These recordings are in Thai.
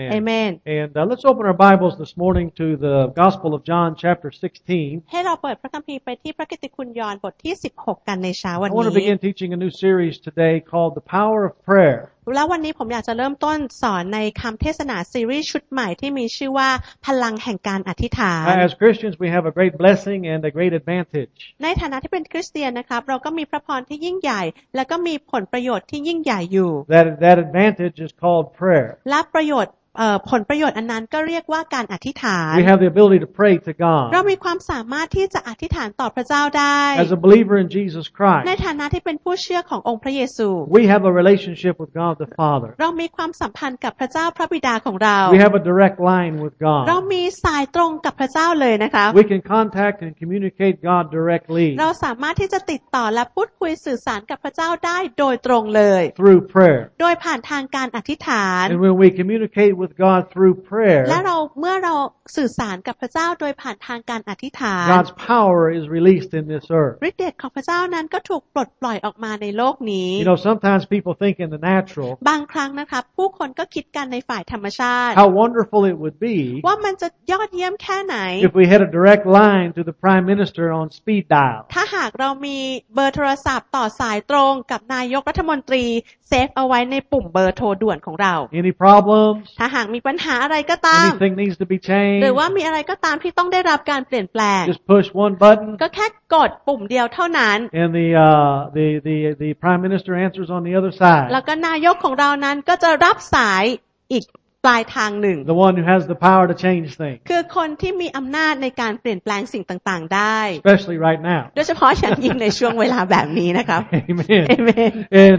Amen. And let's open our Bibles this morning to the Gospel of John, chapter 16. ให้เราเปิดพระคัมภีร์ไปที่พระกิตติคุณยอห์นบทที่16กันในเช้าวัน I นี้ want to begin teaching a new series today called The Power of Prayer. แล้ววันนี้ผมอยากจะเริ่มต้นสอนในคำเทศนาซีรีส์ชุดใหม่ที่มีชื่อว่าพลังแห่งการอธิษฐาน As Christians, we have a great blessing and a great advantage. ในฐานะที่เป็นคริสเตียนนะครับเราก็มีพระพรที่ยิ่งใหญ่และก็มีผลประโยชน์ที่ยิ่งใหญ่อยู่ That advantage is called prayer. และประโยชน์ผลประโยชน์อันนั้นก็เรียกว่าการอธิษฐาน We have the ability to pray to God. เรามีความสามารถที่จะอธิษฐานต่อพระเจ้าได้ As a believer in Jesus ใน Christ, ฐานะที่เป็นผู้เชื่อขององค์พระเยซู we have a relationship with God the Father. เรามีความสัมพันธ์กับพระเจ้าพระบิดาของเรา We have a direct line with เรา God. มีสายตรงกับพระเจ้าเลยนะคะ We can contact and communicate God directly เราสามารถที่จะติดต่อและพูดคุยสื่อสารกับพระเจ้าได้โดยตรงเลย through prayer. โดยผ่านทางการอธิษฐาน And when we communicate with God through prayer, และเมื่อเราสื่อสารกับพระเจ้าโดยผ่านทางการอธิษฐาน God's power is released in this earth. ฤทธิ์เดชของพระเจ้านั้นก็ถูกปลดปล่อยออกมาในโลกนี้ You know, sometimes people think in the natural, บางครั้งนะคะผู้คนก็คิดกันในฝ่ายธรรมชาติ how wonderful it would be ว่ามันจะยอดเยี่ยมแค่ไหน if we had a direct line to the Prime Minister on speed dial. ถ้าหากเรามีเบอร์โทรศัพท์ต่อสายตรงกับนายกรัฐมนตรีเซฟเอาไว้ในปุ่มเบอร์โทรด่วนของเรา Any problems? ถ้าหากมีปัญหาอะไรก็ตาม Anything needs to be หรือ changed? ว่ามีอะไรก็ตามที่ต้องได้รับการเปลี่ยนแปลง Just push one button ก็แค่กดปุ่มเดียวเท่านั้น and the Prime Minister answers on the other แล้ว side. ก็นายกของเรานั้นก็จะรับสายอีกปลายทางหนึ่ง The one who has the power to change things, คือคนที่มีอำนาจในการเปลี่ยนแปลงสิ่งต่างๆได้ especially right now. โดยเฉพาะอย่างยิ่งในช่วงเวลาแบบนี้นะครับ Amen. Amen. And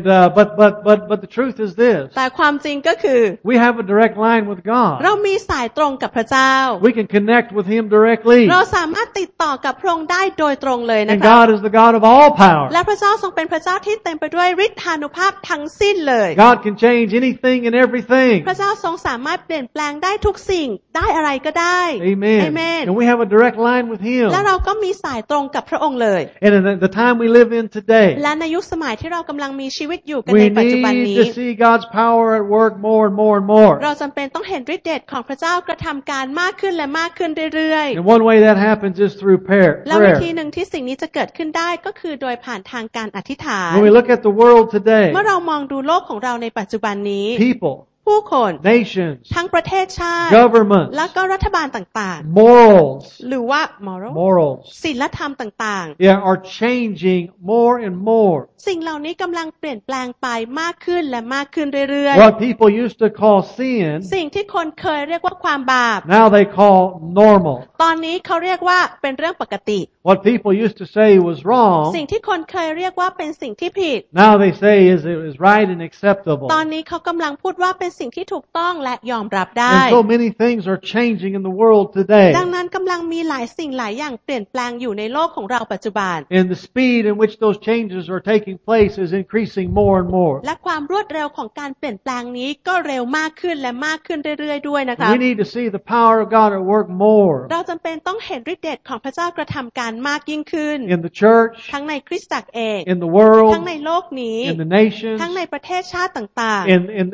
but the truth is this: แต่ความจริงก็คือ we have a direct line with เรา God. มีสายตรงกับพระเจ้า We can connect with Him directly. เราสามารถติดต่อกับพระองค์ได้โดยตรงเลยนะ And คะ God is the God of all power. และพระเจ้าทรงเป็นพระเจ้าที่เต็มไปด้วยฤทธานุภาพทั้งสิ้นเลย God can change anything and everything. พระเจ้าทรงสามารถเปลี่ยนแปลงได้ทุกสิ่งได้อะไรก็ได้ Amen. Amen. And we have a direct line with Him. และเราก็มีสายตรงกับพระองค์เลย And in the time we live in today, และในยุคสมัยที่เรากำลังมีชีวิตอยู่กันใน we ปัจจุบัน need นี้ to see God's power at work more and more and more. เราจำเป็นต้องเห็นฤทธิ์เดชของพระเจ้ากระทำการมากขึ้นและมากขึ้นเรื่อย And one way that happens is through ๆ และวิธี prayer. หนึ่งที่สิ่งนี้จะเกิดขึ้นได้ก็คือโดยผ่านทางการอธิษฐาน When we look at the world เมื่อ today, เรามองดูโลกของเราในปัจจุบันนี้ people, ผู้คน nations, ทั้งประเทศชาติ governments, และก็รัฐบาลต่าง morals, ๆ หรือว่า morals, ศีลธรรมต่าง are changing more and more. ๆ สิ่งเหล่านี้กำลังเปลี่ยนแปลงไปมากขึ้นและมากขึ้นเรื่อย What people used to call sin, ๆ สิ่งที่คนเคยเรียกว่าความบาป now they call normal. ตอนนี้เขาเรียกว่าเป็นเรื่องปกติ What people used to say was สิ่ง wrong, ที่คนเคยเรียกว่าเป็นสิ่งที่ผิด now they say is right and acceptable. ตอนนี้เขากำลังพูดว่าเป็นสิ่งที่ถูกต้องและยอมรับได้ And so many things are changing in the world today. ดังนั้นกำลังมีหลายสิ่งหลายอย่างเปลี่ยนแปลงอยู่ในโลกของเราปัจจุบัน And the speed in which those changes are taking place is increasing more and more. และความรวดเร็วของการเปลี่ยนแปลงนี้ก็เร็วมากขึ้นและมากขึ้นเรื่อยๆด้วยนะคะ We need to see the power of God at work more เราจำเป็นต้องเห็นฤทธิ์เดชของพระเจ้ากระทำการมากยิ่งขึ้น in the church, ทั้งในคริสตจักรเอง in the world, ทั้งในโลกนี้ in the nations, ทั้งในประเทศชาติต่าง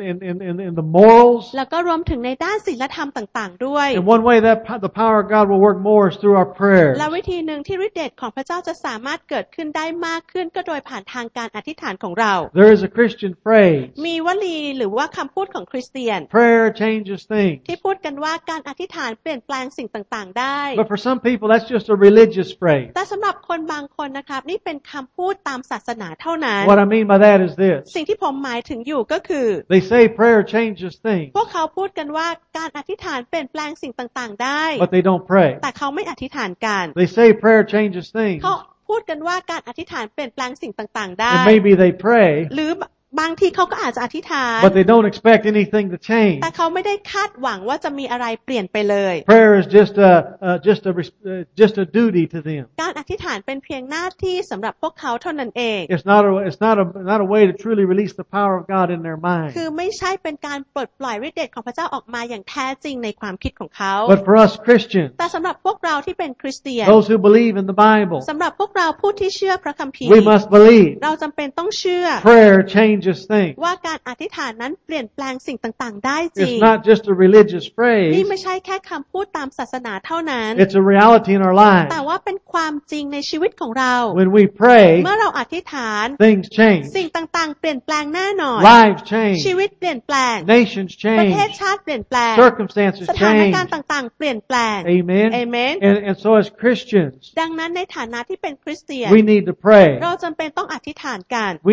in the morals. ๆ แล้วก็รวมถึงในด้านศีลธรรมต่างๆด้วย And one way that the power of God will work more is through our prayers. และวิธีหนึ่งที่ฤทธิ์เดชของพระเจ้าจะสามารถเกิดขึ้นได้มากขึ้นก็โดยผ่านทางการอธิษฐานของเรา There is a Christian phrase, มีวลีหรือว่าคำพูดของคริสเตียน prayer changes things. ที่พูดกันว่าการอธิษฐานเปลี่ยนแปลงสิ่งต่างๆได้ But for some people, that's just a religious phrase. แต่สำหรับคนบางคนนะครับนี่เป็นคำพูดตามศาสนาเท่านั้น What I mean by that is this. สิ่งที่ผมหมายถึงอยู่ก็คือ They say prayer changes things, พวกเขาพูดกันว่าการอธิษฐานเปลี่ยนแปลงสิ่งต่างๆได้ but they don't pray. แต่เขาไม่อธิษฐานกัน They say prayer changes things, เขาพูดกันว่าการอธิษฐานเปลี่ยนแปลงสิ่งต่างๆได้ and maybe they pray, หรือบางทีเขาก็อาจจะอธิษฐาน but they don't expect anything to change. แต่เขาไม่ได้คาดหวังว่าจะมีอะไรเปลี่ยนไปเลย Prayer is just a duty to them. การอธิษฐานเป็นเพียงหน้าที่สำหรับพวกเขาเท่านั้นเอง It's not a way to truly release the power of God in their mind. คือไม่ใช่เป็นการปลดปล่อยฤทธิ์เดชของพระเจ้าออกมาอย่างแท้จริงในความคิดของเขา But for us Christians, แต่สำหรับพวกเราที่เป็นคริสเตียน those who believe in the Bible, สำหรับพวกเราผู้ที่เชื่อพระคัมภีร์ we must believe เราจำเป็นต้องเชื่อ prayer changes changes things. ว่าการอธิษฐานนั้นเปลี่ยนแปลงสิ่งต่างๆได้จริง It's not just a religious นี่ phrase. ไม่ใช่แค่คำพูดตามศาสนาเท่านั้น It's a reality in our แต่ lives. ว่าเป็นความจริงในชีวิตของเรา When we pray, เมื่อเราอธิษฐาน things change. สิ่งต่างๆเปลี่ยนแปลงแน่นอน Lives change. ชีวิตเปลี่ยนแปลง Nations ประเทศ change. ชาติเปลี่ยนแปลง Circumstances สถาน change. การณ์ต่างๆเปลี่ยนแปลง Amen. Amen. And so as Christians, ดังนั้นในฐานะที่เป็นคริสเตียน we need to pray. เราจำเป็นต้องอธิษฐานกัน We,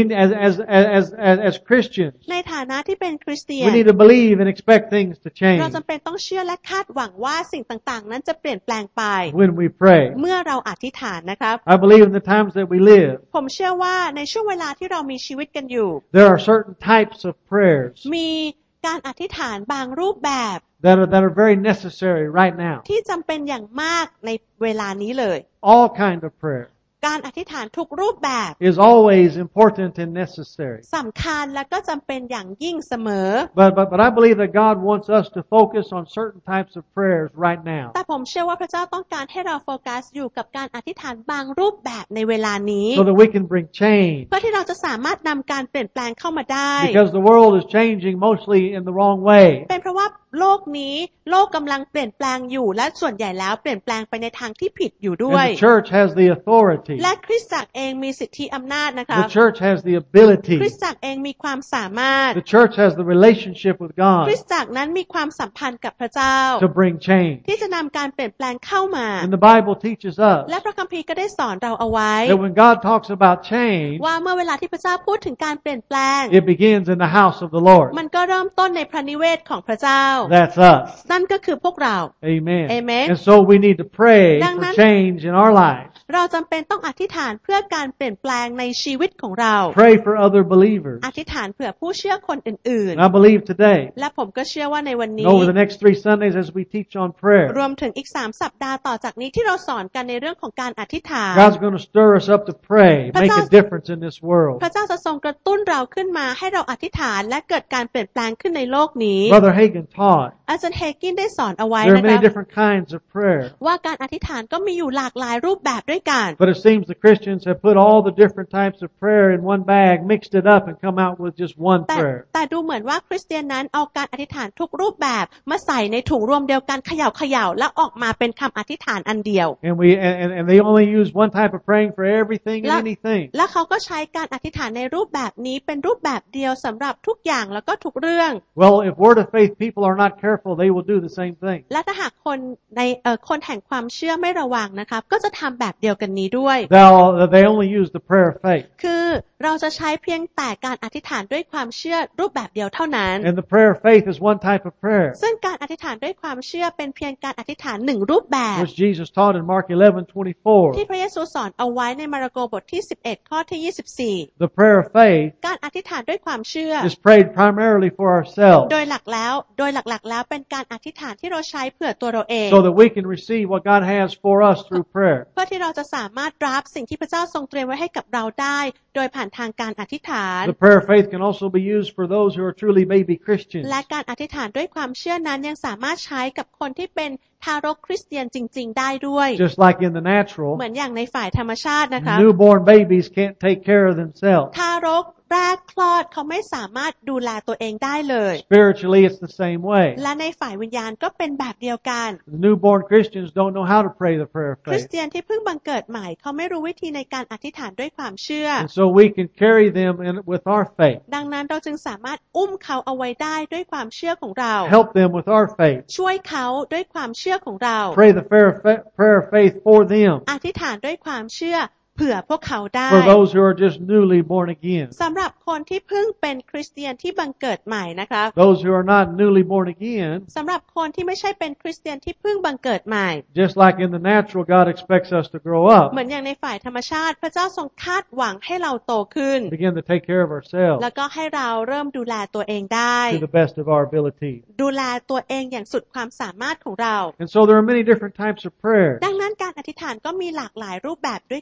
as Christians, ในฐานะที่เป็นคริสเตียน we need to believe and expect things to เรา change จำเป็นต้องเชื่อและคาดหวังว่าสิ่งต่างๆนั้นจะเปลี่ยนแปลงไป when we pray. เมื่อเราอธิษฐานนะครับ I believe in the times that we live, ผมเชื่อว่าในช่วงเวลาที่เรามีชีวิตกันอยู่ there are certain types of prayers มีการอธิษฐานบางรูปแบบ that are very necessary right now. ที่จำเป็นอย่างมากในเวลานี้เลย All kind of prayer การอธิษฐานทุกรูปแบบ is always important and necessary. สำคัญและก็จำเป็นอย่างยิ่งเสมอ But I believe that God wants us to focus on certain types of prayers right now, แต่ผมเชื่อว่าพระเจ้าต้องการให้เราโฟกัสอยู่กับการอธิษฐานบางรูปแบบในเวลานี้ so that we can bring change. เพื่อที่เราจะสามารถนำการเปลี่ยนแปลงเข้ามาได้ Because the world is changing mostly in the wrong way. เป็นเพราะว่าโลกนี้โลกกำลังเปลี่ยนแปลงอยู่และส่วนใหญ่แล้วเปลี่ยนแปลงไปในทางที่ผิดอยู่ด้วย And the church has the authority. และคริสตจักรเองมีสิทธิอำนาจนะคะ The church has the คริ ability. สตจักรเองมีความสามารถ The church has the relationship with ค God ริสตจักรนั้นมีความสัมพันธ์กับพระเจ้า to bring change. ที่จะนำการเปลี่ยนแปลงเข้ามา And the Bible teaches และ us พระคัมภีร์ก็ได้สอนเราเอาไว้ that when God talks about change, ว่าเมื่อเวลาที่พระเจ้าพูดถึงการเปลี่ยนแปลง it begins in the house of the Lord. มันก็เริ่มต้นในพระนิเวศของพระเจ้า That's us. นั่นก็คือพวกเรา Amen. Amen. And so we need to pray ดังนั้น for change in our lives. เราจำเป็นต้องอธิษฐานเพื่อการเปลี่ยนแปลงในชีวิตของเรา Pray for other believers. อธิษฐานเผื่อผู้เชื่อคนอื่น And I believe today, ๆ และผมก็เชื่อว่าในวัน and นี้ over the next 3 Sundays as we teach on prayer, รวมถึงอีก3 สัปดาห์ต่อจากนี้ที่เราสอนกันในเรื่องของการอธิษฐาน God's going to stir us up to pray, make a difference in this world. พระเจ้าจะทรงกระตุ้นเราขึ้นมาให้เราอธิษฐานและเกิดการเปลี่ยนแปลงขึ้นในโลกนี้ Brother Hagin taught อาจารย์เฮกินได้สอนเอาไว้ there are นะครั many บ different kinds of prayer. ว่าการอธิษฐานก็มีอยู่หลากหลายรูปแบบด้วยกัน But it seems the Christians have put all the different types of prayer in one bag, mixed it up, and come out with just one แต่ prayer. ดูเหมือนว่าคริสเตียนนั้นเอาการอธิษฐานทุกรูปแบบมาใส่ในถุงรวมเดียวกันเขย่าๆแล้วออกมาเป็นคำอธิษฐานอันเดียว And they only use one type of praying for everything and anything. และเขาก็ใช้การอธิษฐานในรูปแบบนี้เป็นรูปแบบเดียวสำหรับทุกอย่างแล้วก็ทุกเรื่อง Well, if word of faith people are not careful, they will do the same thing. และถ้าหากคนในคนแห่งความเชื่อไม่ระวังนะครับก็จะทำแบบเดียวกันนี้ด้วย They only use the prayer of faith. คือเราจะใช้เพียงแต่การอธิษฐานด้วยความเชื่อรูปแบบเดียวเท่านั้น And the prayer of faith is one type of prayer, ซึ่งการอธิษฐานด้วยความเชื่อเป็นเพียงการอธิษฐานหนึ่งรูปแบบ which Jesus taught in Mark 11:24. ที่พระเยซูสอนเอาไว้ในมาระโกบทที่11ข้อที่ The prayer of faith 24การอธิษฐานด้วยความเชื่อ is prayed primarily for ourselves, โดยหลักๆแล้วเป็นการอธิษฐานที่เราใช้เผื่อตัวเราเอง so that we can receive what God has for us through prayer. เพื่อที่เราจะสามารถรับสิ่งที่พระเจ้าทรงเตรียมไว้ให้กับเราได้โดยผ่านทางการอธิษฐาน The prayer of faith can also be used for those who are truly baby Christians. และการอธิษฐานด้วยความเชื่อนั้นยังสามารถใช้กับคนที่เป็นทารกคริสเตียนจริงๆได้ด้วย Just like in the natural, เหมือนอย่างในฝ่ายธรรมชาตินะคะ newborn babies can't take care of themselves. ทารกแรกคลอดเขาไม่สามารถดูแลตัวเองได้เลย Spiritually, it's the same way. และในฝ่ายวิญญาณก็เป็นแบบเดียวกัน The newborn Christians don't know how to pray the prayer of คริส faith. เตียนที่เพิ่งบังเกิดใหม่เขาไม่รู้วิธีในการอธิษฐานด้วยความเชื่อ And so we can carry them with our faith. ดังนั้นเราจึงสามารถอุ้มเขาเอาไว้ได้ด้วยความเชื่อของเรา Help them with our faith. ช่วยเขาด้วยความเชื่อของเรา Pray the prayer of faith for them. อธิษฐานด้วยความเชื่อเผื่อพวกเขาได้ For those who are just newly born again. สำหรับคนที่เพิ่งเป็นคริสเตียนที่บังเกิดใหม่นะคะ Those who are not newly born again. สำหรับคนที่ไม่ใช่เป็นคริสเตียนที่เพิ่งบังเกิดใหม่ Just like in the natural, God expects us to grow up. เหมือนอย่างในฝ่ายธรรมชาติพระเจ้าทรงคาดหวังให้เราโตขึ้น Begin to take care of ourselves แล้วก็ให้เราเริ่มดูแลตัวเองได้ to the best of our ability. ดูแลตัวเองอย่างสุดความสามารถของเรา And so there are many different types of prayer. ดังนั้นการอธิษฐานก็มีหลากหลายรูปแบบด้วยกันนะคะ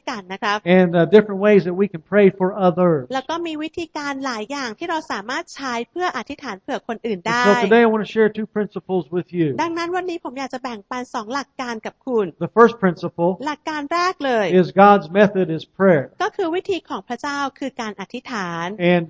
นะครับ and different ways that we can pray for others. แล้วก็มีวิธีการหลายอย่างที่เราสามารถใช้เพื่ออธิษฐานเผื่อคนอื่นได้ So today I want to share two principles with you. ดังนั้นวันนี้ผมอยากจะแบ่งปัน2หลักการกับคุณ The first principle หลักการแรกเลย is God's method is prayer. ก็คือวิธีของพระเจ้าคือการอธิษฐาน And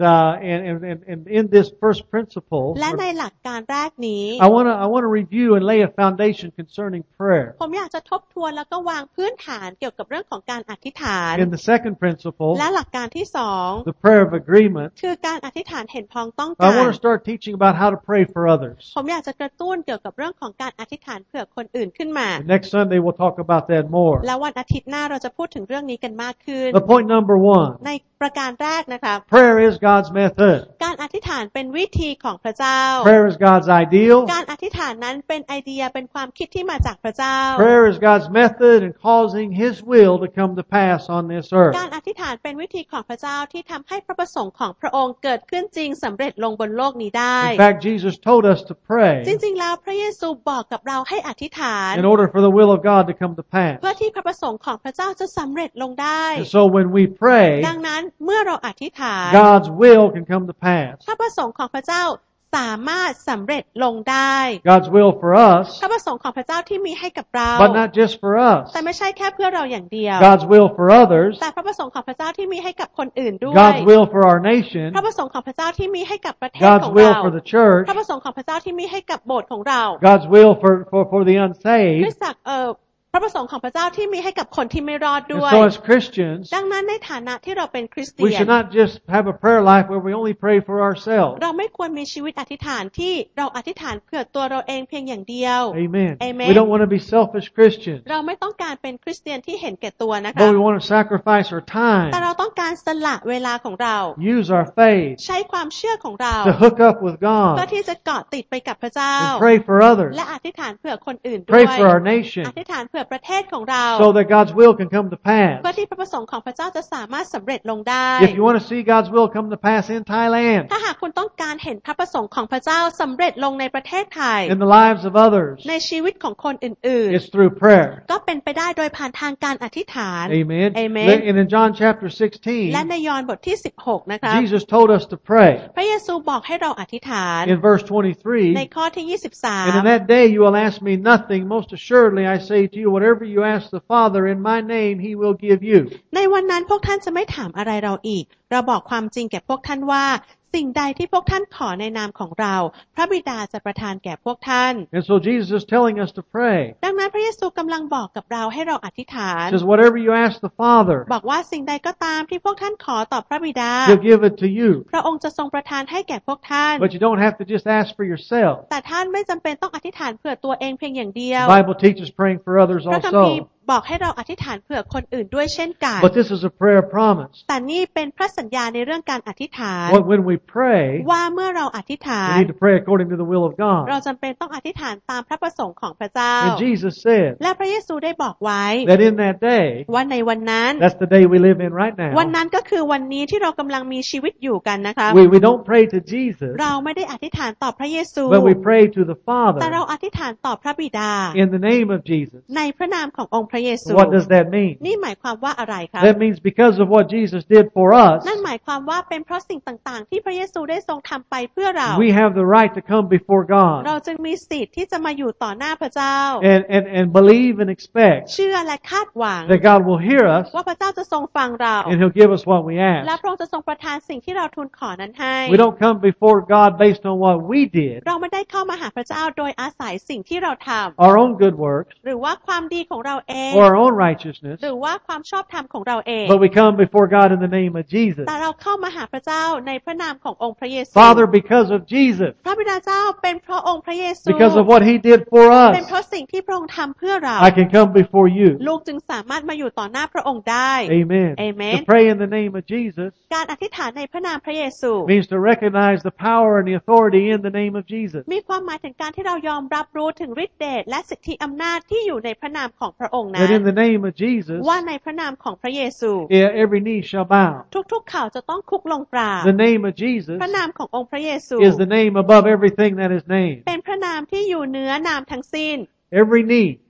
in this first principle, และในหลักการแรกนี้ I want to review and lay a foundation concerning prayer. ผมอยากจะทบทวนแล้วก็วางพื้นฐานเกี่ยวกับเรื่องของการอธิษฐาน In the second principle, และหลักการที่2 the prayer of agreement, คือการอธิษฐานเห็นพ้องต้อง I การ want to start teaching about how to pray for others. ผมอยากจะกระตุ้นเกี่ยวกับเรื่องของการอธิษฐานเผื่อคนอื่นขึ้นมา And next Sunday we'll talk about that more. แล้ววันอาทิตย์หน้าเราจะพูดถึงเรื่องนี้กันมากขึ้น The point number 1, ในประการแรกนะครับ prayer is God's method. การอธิษฐานเป็นวิธีของพระเจ้า Prayer is God's ideal. การอธิษฐานนั้นเป็นไอเดียเป็นความคิดที่มาจากพระเจ้า Prayer is God's method in causing His will to come to pass on this การ earth. อธิษฐานเป็นวิธีของพระเจ้าที่ทำให้พระประสงค์ของพระองค์เกิดขึ้นจริงสำเร็จลงบนโลกนี้ได้ In fact, Jesus told us to จ pray ริงๆแล้วพระเยซูบอกกับเราให้อธิษฐาน in order for the will of God to come to pass. เพื่อที่พระประสงค์ของพระเจ้าจะสำเร็จลงได้ And so when we pray, ดังนั้นเมื่อเราอธิษฐาน God's will can come to pass. พระประสงค์ของพระเจ้าสามารถสำเร็จลงได้ God's will for us, พระประสงค์ของพระเจ้าที่มีให้กับเรา but not just for us. แต่ไม่ใช่แค่เพื่อเราอย่างเดียว God's will for others, แต่พระประสงค์ของพระเจ้าที่มีให้กับคนอื่นด้วย God's will for our nation, พระประสงค์ของพระเจ้าที่มีให้กับประเทศ God's ของ will เรา for the church, พระประสงค์ของพระเจ้าที่มีให้กับโบสถ์ของเรา God's will for the คริ unsaved. สตจักรพระประสงค์ของพระเจ้าที่มีให้กับคนที่ไม่รอด And ด้วย so as Christians, ดังนั้นในฐานะที่เราเป็นคริสเตี we ยน should not just have a prayer life where we only pray for ourselves. เราไม่ควรมีชีวิตอธิษฐานที่เราอธิษฐานเพื่อตัวเราเองเพียงอย่างเดียว Amen. Amen. We don't want to be selfish Christians, เราไม่ต้องการเป็นคริสเตียนที่เห็นแก่ตัวนะคะ but we want to sacrifice our แต่ time, เราต้องการสละเวลาของเรา use our faith ใช้ความเชื่อของเรา to hook up with เพื่อ God ที่จะเกาะติดไปกับพระเจ้า and pray for others, และอธิษฐานเผื่อคนอื่นด้ว pray ย for our nation, อธิษฐานเผื่อประเทศของเรา so that God's will can come to เพื่อ pass. ที่พระประสงค์ของพระเจ้าจะสามารถสำเร็จลงได้ If you want to see God's will come to pass in Thailand, ถ้าหากคุณต้องการเห็นพระประสงค์ของพระเจ้าสำเร็จลงในประเทศไทย in the lives of others, ในชีวิตของคนอื่น it's through prayer. ๆ ก็เป็นไปได้โดยผ่านทางการอธิษฐาน Amen. Amen. And in John chapter และ 16, ในยอห์นบทที่16นะคะ Jesus told us to pray. พระเยซูบอกให้เราอธิษฐาน In verse ใน 23, ข้อที่ and in that day you will ask me nothing. Most assuredly I say to you, whatever you ask the Father in my name, He will give you. 23ในวันนั้นพวกท่านจะไม่ถามอะไรเราอีกเราบอกความจริงแก่พวกท่านว่าสิ่งใดที่พวกท่านขอในนามของเราพระบิดาจะประทานแก่พวกท่าน And so Jesus is telling us to pray. ดังนั้นพระเยซูกำลังบอกกับเราให้เราอธิษฐาน He says, whatever you ask the Father, บอกว่าสิ่งใดก็ตามที่พวกท่านขอต่อพระบิดา He'll give it to you. พระองค์จะทรงประทานให้แก่พวกท่าน But you don't have to just ask for yourself. แต่ท่านไม่จำเป็นต้องอธิษฐานเผื่อตัวเองเพียงอย่างเดียว The Bible teaches praying for others พระคัมภีร์ also. บอกให้เราอธิษฐานเผื่อคนอื่นด้วยเช่นกัน But this is a prayer promise. แต่นี่เป็นพระสัญญาในเรื่องการอธิษฐาน When we pray, ว่าเมื่อเราอธิษฐาน we need to pray according to the will of เรา God. จำเป็นต้องอธิษฐานตามพระประสงค์ของพระเจ้า And Jesus said และพระเยซูได้บอกไว้ that in that day, ว่าในวันนั้น that's the day we live in right วัน now, นั้นก็คือวันนี้ที่เรากำลังมีชีวิตอยู่กันนะคะ we don't pray to Jesus, เราไม่ได้อธิษฐานต่อพระเยซู but we pray to the แต่เรา Father อธิษฐานต่อพระบิดา in the name of Jesus. ในพระนามขององค์พระเยซู What does that mean? นี่หมายความว่าอะไรครับ That means because of what Jesus did for us, นั่นหมายความว่าเป็นเพราะสิ่งต่างๆ ที่พระเยซูได้ทรงทำไปเพื่อเรา we have the right to come before เรา God จึงมีสิทธิ์ที่จะมาอยู่ต่อหน้าพระเจ้า and believe and expect เชื่อและคาดหวัง that God will hear us ว่าพระเจ้าจะทรงฟังเรา and He'll give us what we และ ask. พระองค์จะทรงประทานสิ่งที่เราทูลขอนั้นให้ We don't come before God based on what we did, เราไม่ได้เข้ามาหาพระเจ้าโดยอาศัยสิ่งที่เราท our own good works, ำหรือว่าความดีของเราเอง or our own righteousness, หรือว่าความชอบธรรมของเราเอง but we come before God in the name of Jesus. แต่เราเข้ามาหาพระเจ้าในพระนามขององค์พระเยซู Father, because of Jesus, พระบิดาเจ้าเป็นเพราะองค์พระเยซู because of what He did for เป็น us, เพราะสิ่งที่พระองค์ทำเพื่อเรา I can come before you. ลูกจึงสามารถมาอยู่ต่อหน้าพระองค์ได้ Amen. Amen. To pray in the name of Jesus การอธิษฐานในพระนามพระเยซู means to recognize the power and the authority in the name of Jesus. มีความหมายถึงการที่เรายอมรับรู้ถึงฤทธิ์เดชและสิทธิอำนาจที่อยู่ในพระนามของพระองค์นั้ That น in the name of Jesus, ว่าในพระนามของพระเยซู every knee shall bow. ทุกๆข่าวจะต้องคุกลงกราบ The name of Jesus พระนามขององค์พระเยซู is the name above everything that is named. เป็นพระนามที่อยู่เหนือนามทั้งสิ้น Every knee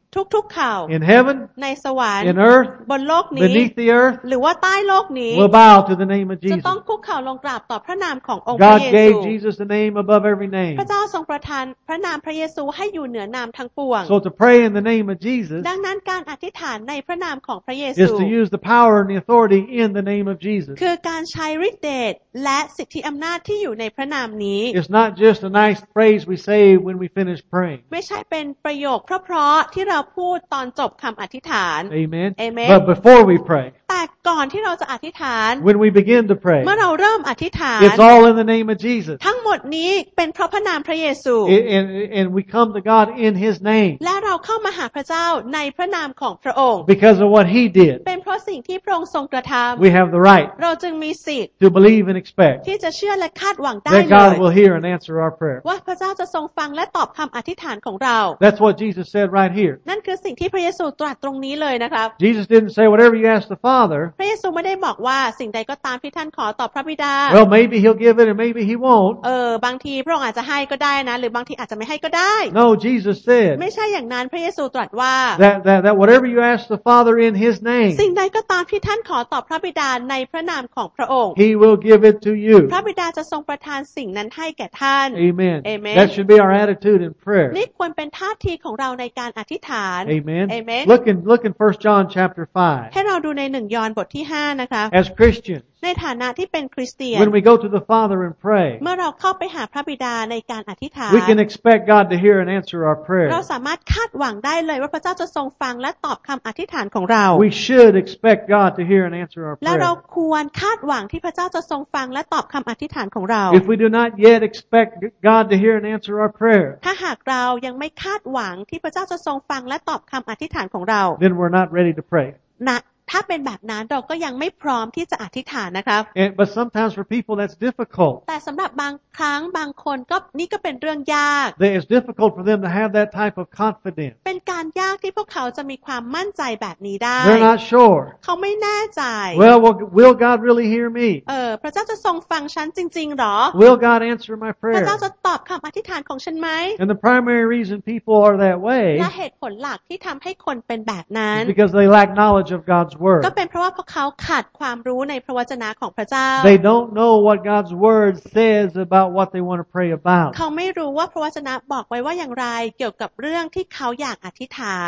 ทุกๆเข่า in heaven, ในสวรรค์ in earth, บนโลกนี้ beneath the earth, หรือว่าใต้โลกนี้ will bow to the name of จะ Jesus. ต้องคุกเข่าลงกราบต่อพระนามขององค์พระ God เย gave ซู Jesus the name above every พ name. ระเจ้าทรงประทานพระนามพระเยซูให้อยู่เหนือนามทั้งปวง So to pray in the name of Jesus ดังนั้นการอธิษฐานในพระนามของพระเย is ซู to use the power and the authority in the name of Jesus. คือการใช้ฤทธิ์เดชและสิทธิอำนาจที่อยู่ในพระนามนี้ It's not just a nice phrase we say when we finish praying. ไม่ใช่เป็นประโยคเพราะๆที่เราพูดตอนจบคำอธิษฐาน Amen. Amen. But before we pray, แต่ก่อนที่เราจะอธิษฐาน when we begin to pray, เมื่อเราเริ่มอธิษฐาน it's all in the name of Jesus. ทั้งหมดนี้เป็นเพราะพระนามพระเยซู And we come to God in His name และเราเข้ามาหาพระเจ้าในพระนามของพระองค์ because of what He did. เป็นเพราะสิ่งที่พระองค์ทรงกระท We have the right ำเราจึงมีสิทธิ์ to believe and expect ที่จะเชื่อและคาดหวังได้ that เล God ย will hear and answer our prayer. ว่าพระเจ้าจะทรงฟังและตอบคำอธิษฐานของเรา That's what Jesus said right here. นั่นคือสิ่งที่พระเยซูตรัสตรงนี้เลยนะครับ Jesus didn't say whatever you ask the Father, พระเยซูไม่ได้บอกว่าสิ่งใดก็ตามที่ท่านขอต่อพระบิดา well, maybe He'll give it and maybe He won't. บางทีพระองค์อาจจะให้ก็ได้นะหรือบางทีอาจจะไม่ให้ก็ได้ No, Jesus said ไม่ใช่อย่างนั้นพระเยซูตรัสว่า that whatever you ask the Father in His name, สิ่งใดก็ตามที่ท่านขอต่อพระบิดาในพระนามของพระองค์ He will give it to you. พระบิดาจะทรงประทานสิ่งนั้นให้แก่ท่าน Amen. Amen. That should be our attitude in prayer. นี่ควรเป็นท่าทีของเราในการอธิษฐาน Amen. Amen. Look in 1 John chapter 5. ให้เราดูใน1 ยอห์นบทที่5นะคะ As Christians, ในฐานะที่เป็นคริสเตียน when we go to the Father and pray, เมื่อเราเข้าไปหาพระบิดาในการอธิษฐาน we can expect God to hear and answer our เรา prayer. สามารถคาดหวังได้เลยว่าพระเจ้าจะทรงฟังและตอบคำอธิษฐานของเรา We should expect God to hear and answer our และเรา prayer. ควรคาดหวังที่พระเจ้าจะทรงฟังและตอบคำอธิษฐานของเรา If we do not yet expect God to hear and answer our prayer, ถ้าหากเรายังไม่คาดหวังที่พระเจ้าจะทรงฟังและตอบคำอธิษฐานของเรา then we're not ready to pray. นะถ้าเป็นแบบนั้นเราก็ยังไม่พร้อมที่จะอธิษฐานนะครับ But sometimes for people that's difficult. แต่สำหรับบางครั้งบางคนก็นี่ก็เป็นเรื่องยาก It's difficult for them to have that type of confidence. เป็นการยากที่พวกเขาจะมีความมั่นใจแบบนี้ได้ They're not sure. เขาไม่แน่ใจ Well, will God really hear me? พระเจ้าจะทรงฟังฉันจริงๆหรอ Will God answer my พระ prayer? เจ้าจะตอบคำอธิษฐานของฉันไหม And the primary reason people are that way และเหตุผลหลักที่ทำให้คนเป็นแบบนั้น is because they lack knowledge of God's ก็ Word. เป็นเพราะว่าพวกเขาขาดความรู้ในพระวจนะของพระเจ้า They don't know what God's Word says about what they want to pray about. เขาไม่รู้ว่าพระวจนะบอกไว้ว่าอย่างไรเกี่ยวกับเรื่องที่เขาอยากอธิษฐาน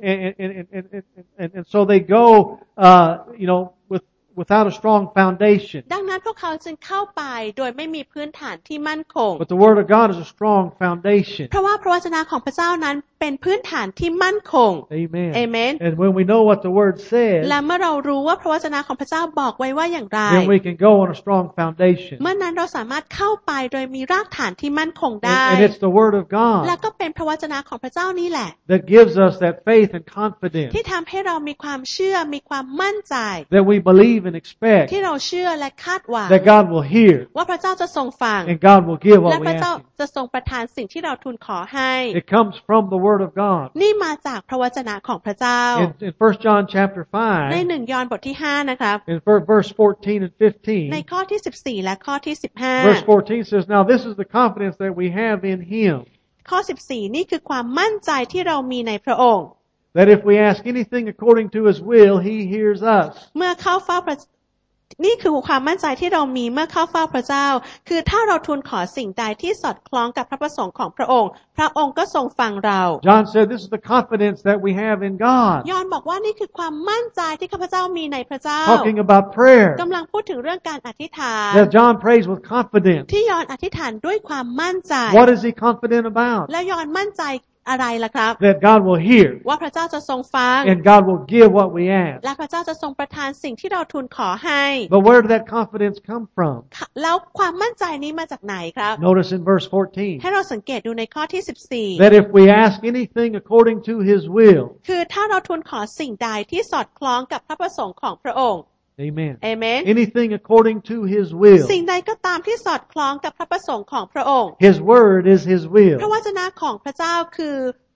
And so they go, without a strong foundation. ดังนั้นพวกเขาจึงเข้าไปโดยไม่มีพื้นฐานที่มั่นคง But the Word of God is a strong foundation. เพราะว่าพระวจนะของพระเจ้านั้นเป็นพื้นฐานที่มั่นคง Amen. Amen. And when we know what the Word says, และเมื่อเรารู้ว่าพระวจนะของพระเจ้าบอกไว้ว่าอย่างไร then we can go on a strong foundation. เมื่อนั้นเราสามารถเข้าไปโดยมีรากฐานที่มั่นคงได้ And it's the Word of และ God ก็เป็นพระวจนะของพระเจ้านี่แหละ that gives us that faith and confidence ที่ทำให้เรามีความเชื่อมีความมั่นใจ that we believe and expect ที่เราเชื่อและคาดหวัง that God will hear ว่าพระเจ้าจะทรงฟัง and God will give และ what พ we ระเจ้า ask Him. จะทรงประทานสิ่งที่เราทูลขอให้ It comes from the Word of God. นี่มาจากพระวจนะของพระเจ้า In 1 John chapter ใน 5, 1 ยอห์นบทที่5นะครับ in verse 14 and ใน 15, ข้อที่14และข้อที่ verse 14 says, Now this is the confidence that we have in Him, 15ข้อ14นี่คือความมั่นใจที่เรามีในพระองค์ that if we ask anything according to His will, He hears us. เมื่อเข้าเฝ้านี่คือความมั่นใจที่เรามีเมื่อเข้าเฝ้าพระเจ้าคือถ้าเราทูลขอสิ่งใดที่สอดคล้องกับพระประสงค์ของพระองค์พระองค์ก็ทรงฟังเรา John said this is the confidence that we have in God. ยอห์นบอกว่านี่คือความมั่นใจที่ข้าพเจ้ามีในพระเจ้า Talking about prayer. กำลังพูดถึงเรื่องการอธิษฐาน That John prays with confidence. ที่ยอห์นอธิษฐานด้วยความมั่นใจ What is he confident about? และยอห์นมั่นใจอะไรล่ะครับ That God will hear ว่าพระเจ้าจะทรงฟัง and God will give what we ask. และพระเจ้าจะทรงประทานสิ่งที่เราทูลขอให้ But where did that confidence come from? แล้วความมั่นใจนี้มาจากไหนครับ Notice in verse 14. ให้เราสังเกตดูในข้อที่ That if we ask anything according to His will, 14คือถ้าเราทูลขอสิ่งใดที่สอดคล้องกับพระประสงค์ของพระองค์ Amen. Amen. Anything according to His will. สิ่งใดก็ตามที่สอดคล้องกับพระประสงค์ของพระองค์ His word is His will. พระวจนะของพระเจ้าคือ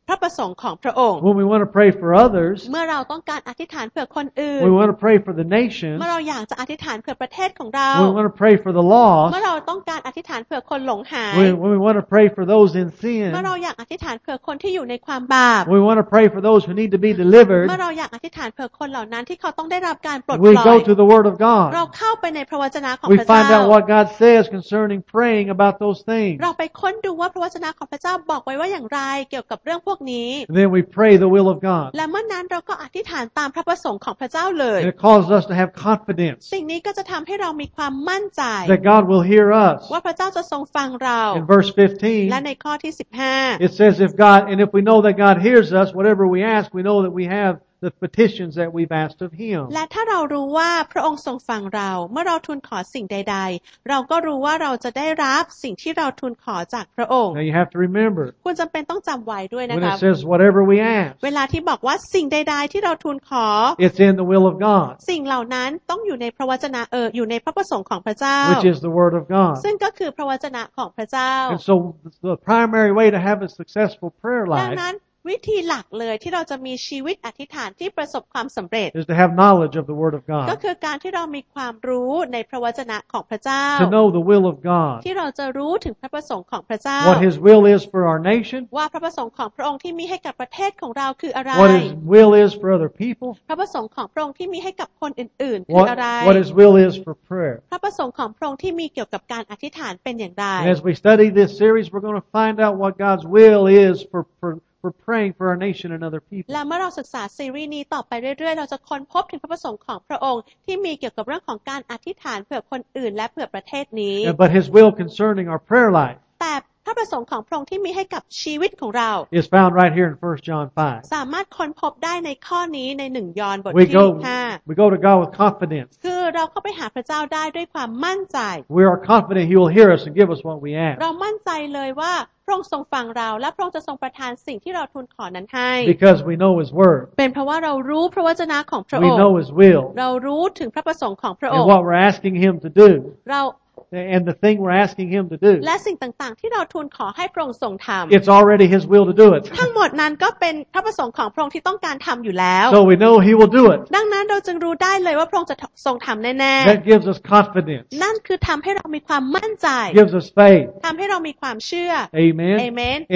พระประสงค์ของพระองค์ when we want to pray for others, เมื่อเราต้องการอธิษฐานเผื่อคนอื่น when we want to pray for the nations, เมื่อเราอยากจะอธิษฐานเผื่อประเทศของเรา when we want to pray for the เมื่อ lost, เราต้องการอธิษฐานเผื่อคนหลงหาย when we want to pray for those in เมื่อ sin, เราอยากอธิษฐานเผื่อคนที่อยู่ในความบาป when we want to pray for those who need to be delivered, เมื่อเราอยากอธิษฐานเผื่อคนเหล่านั้นที่เขาต้องได้รับการปลดป we ล่อย go to the Word of เรา God. เข้าไปในพระวจนะของ We พระเจ้า find out what God says concerning praying about those things. เราไปค้นดูว่าพระวจนะของพระเจ้าบอกไว้ว่าอย่างไรเกี่ยวกับเรื่องพวกนี้ And then we pray the will of God. และเมื่อนั้นเราก็อธิษฐานตามพระประสงค์ของพระเจ้าเลย And it causes us to have confidence สิ่งนี้ก็จะทำให้เรามีความมั่นใจ that God will hear us. ว่าพระเจ้าจะทรงฟังเรา In verse และ 15, ในข้อที่ it says, if we know that God hears us, whatever we ask, we know that we have the petitions that we've asked of Him. 15และถ้าเรารู้ว่าพระองค์ทรงฟังเราเมื่อเราทูลขอสิ่งใดๆเราก็รู้ว่าเราจะได้รับสิ่งที่เราทูลขอจากพระองค์ Now you have to remember, คุณจำเป็นต้องจำไว้ด้วยนะ when คะ it says whatever we ask, เวลาที่บอกว่าสิ่งใดๆที่เราทูลขอ it's in the will of God, สิ่งเหล่านั้นต้องอยู่ในพระวจนะอยู่ในพระประสงค์ของพระเจ้า which is the Word of God. ซึ่งก็คือพระวจนะของพระเจ้า And so the primary way to have a successful prayer ดัง life นั้นวิธีหลักเลยที่เราจะมีชีวิตอธิษฐานที่ประสบความสำเร็จ is to have knowledge of the Word of ก็ God, คือการที่เรามีความรู้ในพระวจนะของพระเจ้า to know the will of God, ที่เราจะรู้ถึงพระประสงค์ของพระเจ้า what His will is for our nation, ว่าพระประสงค์ของพระองค์ที่มีให้กับประเทศของเราคืออะไร what His will is for other people, พระประสงค์ของพระองค์ที่มีให้กับคนอื่นๆคืออะไร what His will is for prayer. พระประสงค์ของพระองค์ที่มีเกี่ยวกับการอธิษฐานเป็นอย่างไร And as we study this series, we're going to find out what God's will is for praying for our nation and other people. และเมื่อเราศึกษาซีรีส์นี้ต่อไปเรื่อยๆเราจะค้นพบถึงพระประสงค์ของพระองค์ที่มีเกี่ยวกับเรื่องของการอธิษฐานเผื่อคนอื่นและเผื่อประเทศนี้ But His will concerning our prayer life แต่พระประสงค์ของพระองค์ที่มีให้กับชีวิตของเรา is found right here in 1 John 5. สามารถค้นพบได้ในข้อนี้ใน1 ยอห์นบท We ที่ we go to God with confidence. 5คือเราเข้าไปหาพระเจ้าได้ด้วยความมั่นใจ We are confident He will hear us and give us what we ask เรามั่นใจเลยว่าพระองค์ทรงฟังเราและพระองค์จะทรงประทานสิ่งที่เราทูลขอนั้นให้ because we know His Word. เป็นเพราะว่าเรารู้พระวจนะของพระอ We งค์ know His will เรารู้ถึงพระประสงค์ของพระอง and ค์ what we're asking Him to do เรา and the thing we're asking Him to do. และสิ่งต่างๆที่เราทูลขอให้พระองค์ทรงท It's already His will to do it. ำทั้งหมดนั้นก็เป็นพระประสงค์ของพระองค์ที่ต้องการทำอยู่แล้ว So we know He will do it. ดังนั้นเราจึงรู้ได้เลยว่าพระองค์จะทรงทำแน่ That gives us confidence, ๆนั่นคือทำให้เรามีความมั่นใจ gives us faith. ทำให้เรามีความเชื่อ Amen. เอเมน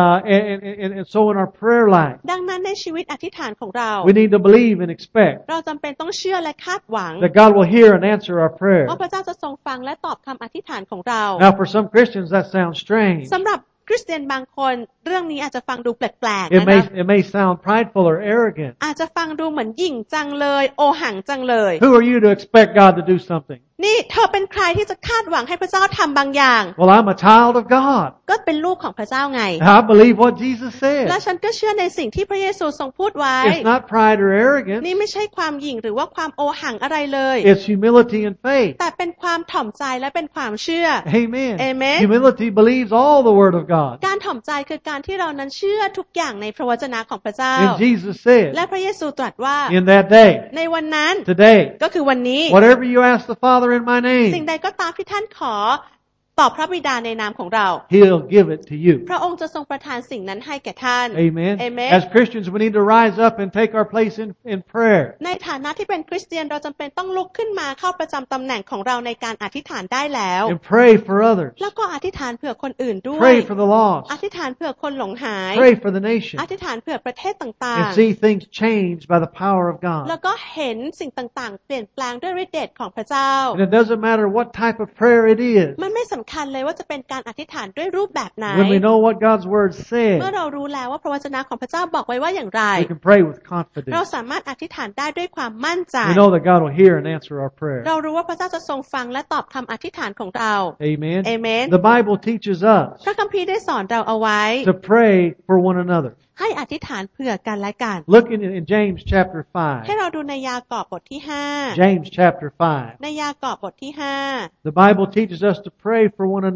And so in our prayer life, ดังนั้นในชีวิตอธิษฐานของเรา we need to believe and expect เราจำเป็นต้องเชื่อและคาดหวัง that God will hear and answer our prayers. ว่าพระเจ้าจะทรงฟังและตอบคำอธิษฐานของเรา Now, for some Christians, that sounds strange. สำหรับคริสเตียนบางคนเรื่องนี้อาจจะฟังดูแปลกๆ It นะ may คะ it may sound prideful or arrogant. อาจจะฟังดูเหมือนหยิ่งจังเลยโอหังจังเลย Who are you to expect God to do something? นี่เธอเป็นใครที่จะคาดหวังให้พระเจ้าทำบางอย่าง Well, I'm a child of God. ก็เป็นลูกของพระเจ้าไง I believe what Jesus และ said. ฉันก็เชื่อในสิ่งที่พระเยซูทรงพูดไว้ It's not pride or arrogance. นี่ไม่ใช่ความหยิ่งหรือว่าความโอหังอะไรเลย It's humility and faith. แต่เป็นความถ่อมใจและเป็นความเชื่อ Amen. Amen. Humility believes all the Word of God. การถ่อมใจคือการที่เรานั้นเชื่อทุกอย่างในพระวจนะของพระเจ้า And Jesus และ said, พระเยซูตรัสว่า in that day, ในวันนั้น today, ก็คือวันนี้ whatever you ask the Father in my สิ่ง name, ใดก็ตามที่ท่านขอตอบพระบิดาในนามของเรา He'll give it to you. พระองค์จะทรงประทานสิ่งนั้นให้แก่ท่าน Amen. Amen. As Christians, we need to rise up and take our place in prayer. ในฐานะที่เป็นคริสเตียนเราจำเป็นต้องลุกขึ้นมาเข้าประจำตำแหน่งของเราในการอธิษฐานได้แล้ว And pray for others. แล้วก็อธิษฐานเผื่อคนอื่นด้วย Pray for the อ lost. ธิษฐานเผื่อคนหลงหาย Pray for the nation. อธิษฐานเผื่อประเทศต่าง And see things change by the power of ๆ แล้ God. วก็เห็นสิ่งต่างๆ เปลี่ยนแปลงด้วยฤทธิ์เดชของพระเจ้า And it doesn't matter what type of prayer it is. มันไม่สำคัญเลยว่าจะเป็นการอธิษฐานด้วยรูปแบบไหน When we know what God's Word เมื่อ says, เรารู้แล้วว่าพระวจนะของพระเจ้าบอกไว้ว่าอย่างไร we can pray with เรา confidence. สามารถอธิษฐานได้ด้วยความมั่นใจ We know that God will hear and answer our prayer. เรารู้ว่าพระเจ้าจะทรงฟังและตอบคำอธิษฐานของเรา Amen. Amen. The Bible teaches us พระคัมภีร์ได้สอนเราเอาไว้ to pray for one another. ให้อธิษฐานเผื่อกันและกัน Look in James chapter ให้ 5. เราดูในยากอบบทที่ James chapter 5. 5ในยากอบบทที่ The Bible teaches us to pray for one another.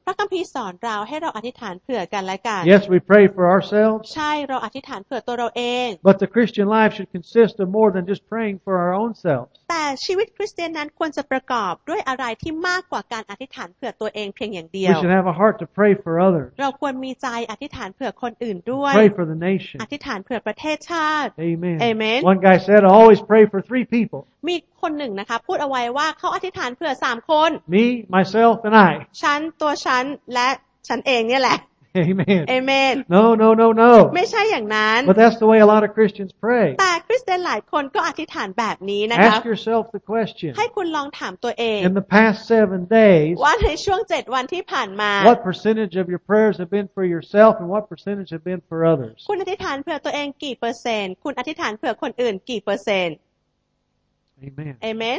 พระคัมภีร์สอนเราให้เราอธิษฐานเผื่อกันและกัน Yes, we pray for ourselves. ใช่เราอธิษฐานเผื่อตัวเราเอง But the Christian life should consist of more than just praying for our own selves. แต่ชีวิตคริสเตียนนั้นควรจะประกอบด้วยอะไรที่มากกว่าการอธิษฐานเผื่อตัวเองเพียงอย่างเดียว We should have a heart to pray for others. เราควรมีใจอธิษฐานเผื่อคนอื่นด้วย Pray for the nation. อธิษฐานเผื่อประเทศชาติ Amen. Amen. One guy said, I always pray for 3 people. มีคนหนึ่งนะคะพูดเอาไว้ว่าเขาอธิษฐานเผื่อ3 คน Me, myself, and I. ฉันตัวฉันและฉันเองเนี่ยแหละ Amen. เอเมน No. ไม่ใช่อย่างนั้น But that's the way a lot of Christians pray. แต่คริสเตียนหลายคนก็อธิษฐานแบบนี้นะคะ Ask yourself the question. ให้คุณลองถามตัวเอง In the past 7 days, ว่าในช่วง7 วันที่ผ่านมา what percentage of your prayers have been for yourself and what percentage have been for others? คุณอธิษฐานเผื่อตัวเองกี่เปอร์เซ็นต์คุณอธิษฐานเผื่อคนอื่นกี่เปอร์เซ็นต์ Amen. เอเมน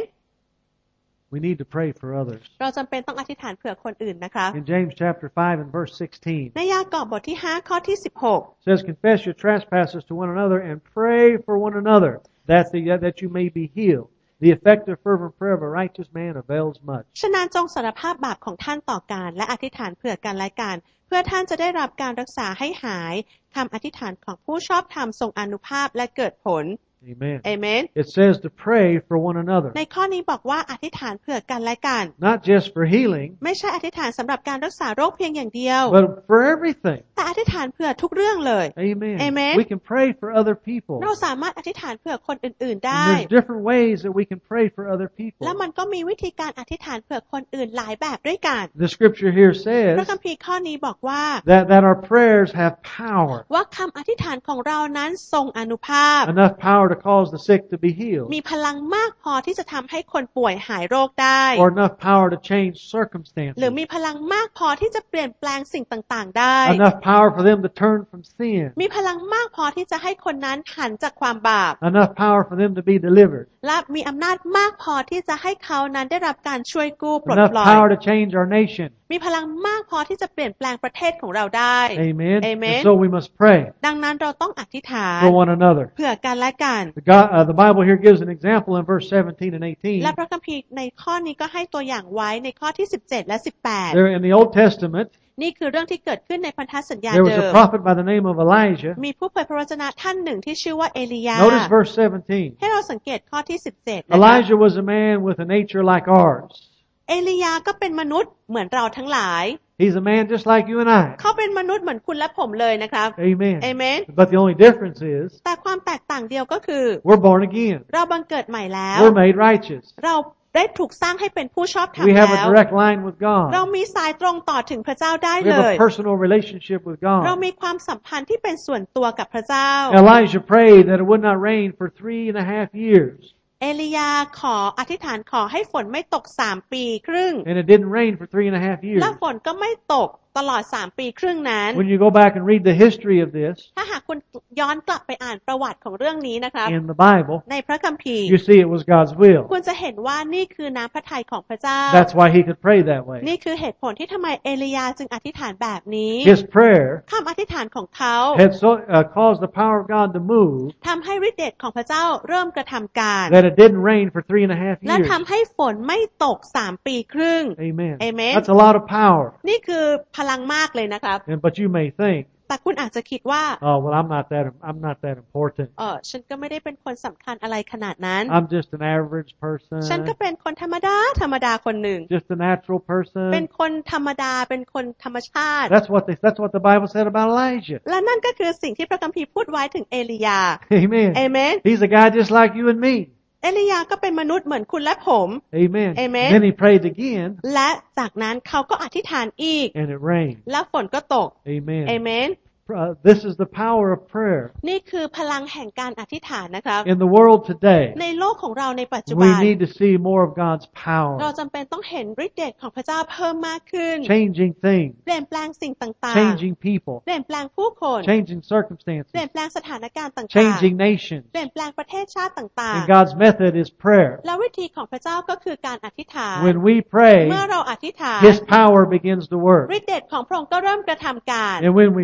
We need to pray for others. เราจำเป็นต้องอธิษฐานเผื่อคนอื่นนะคะ In James chapter 5 and verse 16, ในยากอบบทที่5ข้อที่ it says, Confess your trespasses to one another and pray for one another that you may be healed. The effective fervent prayer of a righteous man avails much. 16ฉะนั้นจงสารภาพบาปของท่านต่อกันและอธิษฐานเผื่อกันและกันเพื่อท่านจะได้รับการรักษาให้หายคำอธิษฐานของผู้ชอบธรรมทรงอานุภาพและเกิดผล Amen. เอเมน It says to pray for one another. ในข้อนี้บอกว่าอธิษฐานเผื่อกันและกัน Not just for healing, ไม่ใช่อธิษฐานสำหรับการรักษาโรคเพียงอย่างเดียว but for everything. แต่อธิษฐานเผื่อทุกเรื่องเลย Amen. Amen. We can pray for other people. เราสามารถอธิษฐานเผื่อคนอื่นๆ And ได้ there's different ways that we can pray for other และ people. มันก็มีวิธีการอธิษฐานเผื่อคนอื่นหลายแบบด้วยกัน The scripture here พระ says คัมภีร์ข้อนี้บอกว่า that our prayers have power. ว่าคำอธิษฐานของเรานั้นทรงอานุภาพ Enough power to cause the sick to be healed. มีพลังมากพอที่จะทำให้คนป่วยหายโรคได้ Or enough power to change หรือ circumstances. มีพลังมากพอที่จะเปลี่ยนแปลงสิ่งต่างๆ ได้ Enough power for them to turn from sin. มีพลังมากพอที่จะให้คนนั้นหันจากความบาป Enough power for them to be delivered. และมีอำนาจมากพอที่จะให้เขานั้นได้รับการช่วยกู้ปลด Enough ปล่อย power to change our nation. มีพลังมากพอที่จะเปลี่ยนแปลงประเทศของเราได้ Amen. Amen. And so we must pray ดังนั้นเราต้องอธิษฐาน for one another. เผื่อกันและกัน The Bible here gives an example in verse 17 and 18. และพระคัมภีร์ในข้อนี้ก็ให้ตัวอย่างไว้ในข้อที่17และ18 There in the Old Testament, นี่คือเรื่องที่เกิดขึ้นในพันธสัญญา there was เดิ a ม prophet by the name of Elijah. มีผู้เผยพระวจนะท่านหนึ่งที่ชื่อว่าเอลียา Notice verse 17. ให้เราสังเกตข้อที่17นะคะ Elijah was a man with a nature like ours. เอลียาก็เป็นมนุษย์เหมือนเราทั้งหลาย He's a man just like you and I. เขาเป็นมนุษย์เหมือนคุณและผมเลยนะครับ Amen. Amen. But the only difference is แต่ความแตกต่างเดียวก็คือ we're born again. เราบังเกิดใหม่แล้ว We're made righteous. เราได้ถูกสร้างให้เป็นผู้ชอบธรรม We have แล้ a ว direct line with เรา God. มีสายตรงต่อถึงพระเจ้าได้ We เล have ย a personal relationship with เรา God. มีความสัมพันธ์ที่เป็นส่วนตัวกับพระเจ้า Elijah prayed that it would not rain for 3.5 years. เอลียาขออธิษฐานขอให้ฝนไม่ตก3 ปีครึ่ง And it didn't rain for 3.5 years. และฝนก็ไม่ตกตลอด3 ปีครึ่งนั้น When you go back and read the history of this ถ้าหากคุณย้อนกลับไปอ่านประวัติของเรื่องนี้นะครับ in the Bible, ในพระคัมภีร์ you see it was God's will. คุณจะเห็นว่านี่คือน้ำพระทัยของพระเจ้า That's why he could pray that way. นี่คือเหตุผลที่ทำไมเอลียาจึงอธิษฐานแบบนี้ His prayer คำอธิษฐานของเขา had caused the power of God to move ทำให้ฤทธิ์เดชของพระเจ้าเริ่มกระทำการ that it didn't rain for 3.5 และ years. ทำให้ฝนไม่ตก3 ปีครึ่ง Amen. Amen. That's a lot of power. นี่คือพลังมากเลยนะครับ But you may think, แต่คุณอาจจะคิดว่า oh, well, I'm not that important. ฉันก็ไม่ได้เป็นคนสำคัญอะไรขนาดนั้น I'm just an average ฉันก็ person. เป็นคนธรรมดาคนหนึ่ง Just a natural เป็น person. คนธรรมดาเป็นคนธรรมชาติ That's what the Bible said about Elijah. และนั่นก็คือสิ่งที่พระคัมภีร์พูดไว้ถึงเอลียา Amen. เอเมน He's a guy just like you and me. เอลียาก็เป็นมนุษย์เหมือนคุณและผม Amen. Amen. Then he prayed again และจากนั้นเขาก็อธิษฐานอีก and it rained. และฝนก็ตก Amen. เอเมน This is the power of prayer. นี่คือพลังแห่งการอธิษฐานนะครับ In the world today, ในโลกของเราในปัจจุบั we น need to see more of God's เรา power. จำเป็นต้องเห็นฤทธิ์เดชของพระเจ้าเพิ่มมากขึ้น Changing things. เปลี่ยนแปลงสิ่งต่าง Changing ๆ people. เปลี่ยนแปลงผู้คน Changing เปลี่ย circumstances. นแปลงสถานการณ์ต่าง Changing ๆ nations. เปลี่ยนแปลงประเทศชาติต่าง And God's method is prayer. ๆ แล้ววิธีของพระเจ้าก็คือการอธิษฐาน When we pray, เมื่อเราอธิษฐาน His power begins to work. ฤทธิ์เดชของพระองค์ก็เริ่มกระทำการ And when we pray,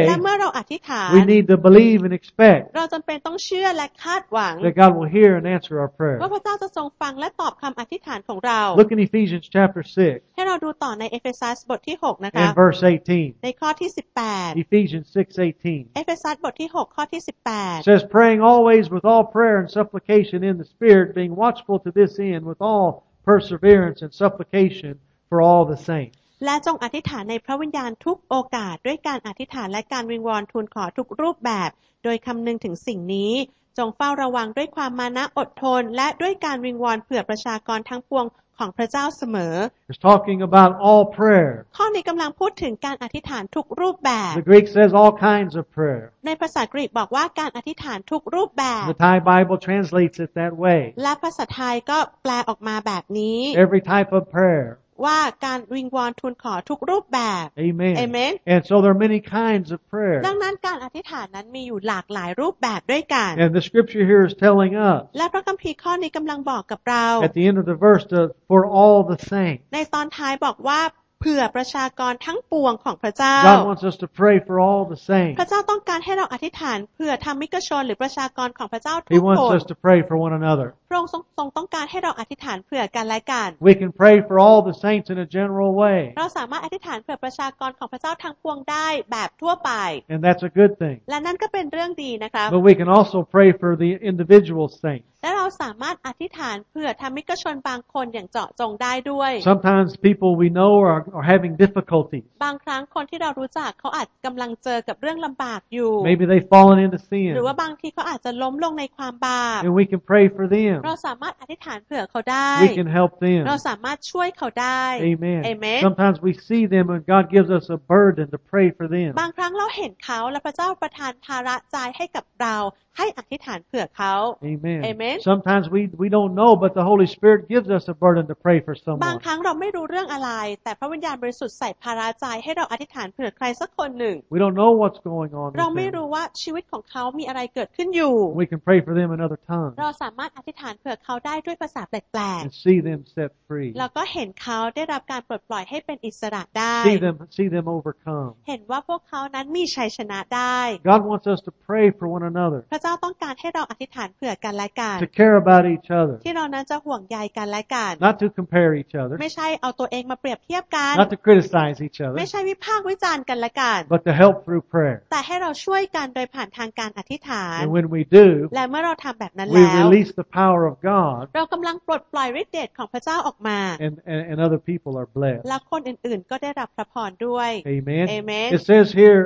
และเมื่อเราอธิษฐาน we need to believe and expect เราจำเป็นต้องเชื่อและคาดหวัง that God will hear and answer our prayer. ว่าพระเจ้าจะทรงฟังและตอบคำอธิษฐานของเรา Look in Ephesians chapter 6 ให้เราดูต่อในเอเฟซัสบทที่6นะคะ and verse 18. ในข้อที่18 Ephesians 6:18. เอเฟซัสบทที่6ข้อที่18 says, praying always with all prayer and supplication in the Spirit, being watchful to this end with all perseverance and supplication for all the saints. และจงอธิษฐานในพระวิญญาณทุกโอกาสด้วยการอธิษฐานและการวิงวอนทูลขอทุกรูปแบบโดยคำนึงถึงสิ่งนี้จงเฝ้าระวังด้วยความมานะอดทนและด้วยการวิงวอนเผื่อประชากรทั้งปวงของพระเจ้าเสมอ It's talking about all prayer. ข้อนี้กำลังพูดถึงการอธิษฐานทุกรูปแบบ The Greek says all kinds of prayer. ในภาษากรีกบอกว่าการอธิษฐานทุกรูปแบบ The Thai Bible translates it that way. และภาษาไทยก็แปลออกมาแบบนี้ Every type of prayer. ว่าการวิงวอนทูลขอทุกรูปแบบ Amen. Amen. And so there are many kinds of prayer. ดังนั้นการอธิษฐานนั้นมีอยู่หลากหลายรูปแบบด้วยกัน And the scripture here is telling us และพระคัมภีร์ข้อนี้กำลังบอกกับเรา at the end of the verse for all the saints. ในตอนท้ายบอกว่าเผื่อประชากรทั้งปวงของพระเจ้า God wants us to pray for all the saints. พระเจ้าต้องการให้เราอธิษฐานเผื่อธรรมิกชนหรือประชากรของพระเจ้าทุ He ก wants คน us to pray for one another. พระองค์ทรงต้องการให้เราอธิษฐานเผื่อกันและกัน We can pray for all the saints in a general way. เราสามารถอธิษฐานเผื่อประชากรของพระเจ้าทั้งปวงได้แบบทั่วไป And that's a good thing. และนั่นก็เป็นเรื่องดีนะคะ But we can also pray for the individual saints. และเราสามารถอธิษฐานเผื่อธรรมิกชนบางคนอย่างเจาะจงได้ด้วย Sometimes people we know are having difficulties. บางครั้งคนที่เรารู้จักเขาอาจกำลังเจอกับเรื่องลำบากอยู่ Maybe they've fallen into หรือว่า sin. บางทีเขาอาจจะล้มลงในความบาป And we can pray for them. เราสามารถอธิษฐานเผื่อเขาได้ We can help them. เราสามารถช่วยเขาได้ Amen. Amen. Sometimes we see them and God gives us a burden to pray for them. บางครั้งเราเห็นเขาและพระเจ้าประทานภาระใจให้กับเราให้อธิษฐานเผื่อเขา Amen. Amen. Sometimes we don't know, but the Holy Spirit gives us a burden to pray for บาง someone. ครั้งเราไม่รู้เรื่องอะไร แต่พระวิญญาณบริสุทธิ์ใส่ภาระใจให้เราอธิษฐานเผื่อใครสักคนหนึ่ง We don't know what's going on เรา with ไม่ them. รู้ว่าชีวิตของเขามีอะไรเกิดขึ้นอยู่ We can pray for them in other tongues เราสามารถอธิษฐานเผื่อเขาได้ด้วยภาษาแปลก and see them set free. ๆแล้วก็เห็นเขาได้รับการปลดปล่อยให้เป็นอิสระได้ See them overcome. เห็นว่าพวกเขานั้นมีชัยชนะได้ God wants us to pray for one another, พระเจ้าต้องการให้เราอธิษฐานเผื่อกันและกัน to care about each other, ที่เรานั้นจะห่วงใยกันและกัน not to compare each other, ไม่ใช่เอาตัวเองมาเปรียบเทียบกัน not to criticize each other, ไม่ใช่วิพากษ์วิจารณ์กันและกัน but to help through prayer. แต่ให้เราช่วยกันโดยผ่านทางการอธิษฐาน And when we do, และเมื่อเราทำแบบนั้น we แล้ว release the power of God เรากำลังปลดปล่อยฤทธิ์เดชของพระเจ้าออกมา and other people are blessed. และคนอื่นๆก็ได้รับพระพรด้วย Amen. Amen. It says here,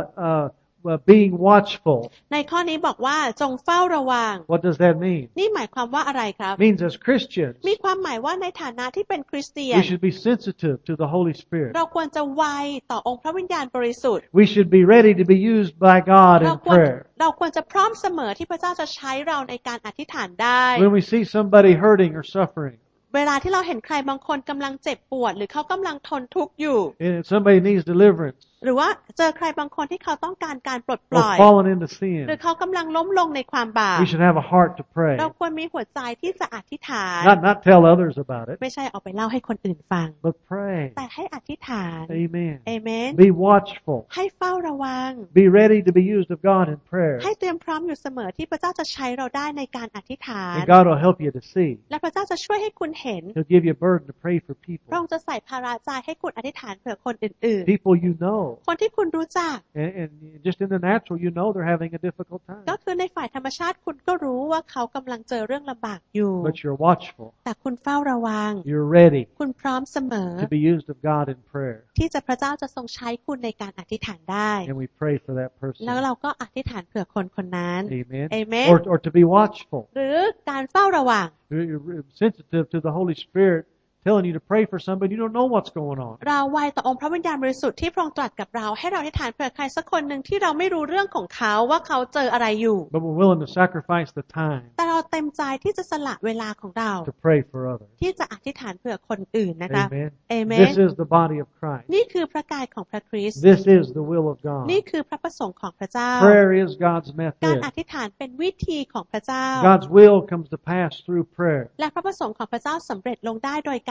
being watchful. ในข้อนี้บอกว่าจงเฝ้าระวัง What does that mean? นี่หมายความว่าอะไรครับ It means as Christians, มีความหมายว่าในฐานะที่เป็นคริสเตียน we should be sensitive to the Holy Spirit. เราควรจะไวต่อองค์พระวิญญาณบริสุทธิ์ We should be ready to be used by God เรา in ควร prayer. จะพร้อมเสมอที่พระเจ้าจะใช้เราในการอธิษฐานได้ When we see somebody hurting or suffering, เวลาที่เราเห็นใครบางคนกำลังเจ็บปวดหรือเขากำลังทนทุกข์อยู่ and somebody needs deliverance หรือว่าเจอใครบางคนที่เขาต้องการการปลดปล่อ or ย fallen into หรือ sin, เขากำลังล้มลงในความบาป we should have a heart to pray. เราควรมีหัวใจที่จะอธิษฐาน Not tell others about it, ไม่ใช่เอาไปเล่าให้คนอื่นฟัง but pray. แต่ให้อธิษฐาน Amen. เอเมน Be watchful. ให้เฝ้าระวัง Be ready to be used of God in prayer. ให้เตรียมพร้อมอยู่เสมอที่พระเจ้าจะใช้เราได้ในการอธิษฐาน And God will help you to see. และพระเจ้าจะช่วยให้คุณเห็น He'll give you a burden to pray for พระ people. องค์จะใส่ภาระใจให้คุณอธิษฐานเผื่อคนอื่น People you know. ๆ คนที่คุณรู้จัก And just in the natural, you know they're having a difficult ก็ time. คือในฝ่ายธรรมชาติคุณก็รู้ว่าเขากำลังเจอเรื่องลำบากอยู่ But you're watchful. แต่คุณเฝ้าระวัง You're ready คุณพร้อมเสมอ to be used of God in prayer. ที่พระเจ้าจะทรงใช้คุณในการอธิษฐานได้ And we pray for that แล้ว person. เราก็อธิษฐานเผื่อคนคนนั้น Amen. Amen. Or to be watchful. หรือการเฝ้าระวัง You're sensitive to the Holy Spirit telling you to pray for somebody, you don't know what's going on. เราไวต่อองค์พระวิญญาณบริสุทธิ์ที่พระองค์ตรัสกับเราให้เราอธิษฐานเผื่อใครสักคนหนึ่งที่เราไม่รู้เรื่องของเขาว่าเขาเจออะไรอยู่ But we're willing to sacrifice the time แต่เราเต็มใจที่จะสละเวลาของเรา to pray for others. ที่จะอธิษฐานเผื่อคนอื่นนะคะ Amen. เอเมน This is the body of Christ. นี่คือพระกายของพระคริสต์ This is the will of God. นี่คือพระประสงค์ของพระเจ้า Prayer is God's การ method. อธิษฐานเป็นวิธีของพระเจ้า God's will comes to pass through prayer. และพระประสงค์ของพระเจ้าสำเร็จลงได้โดยการ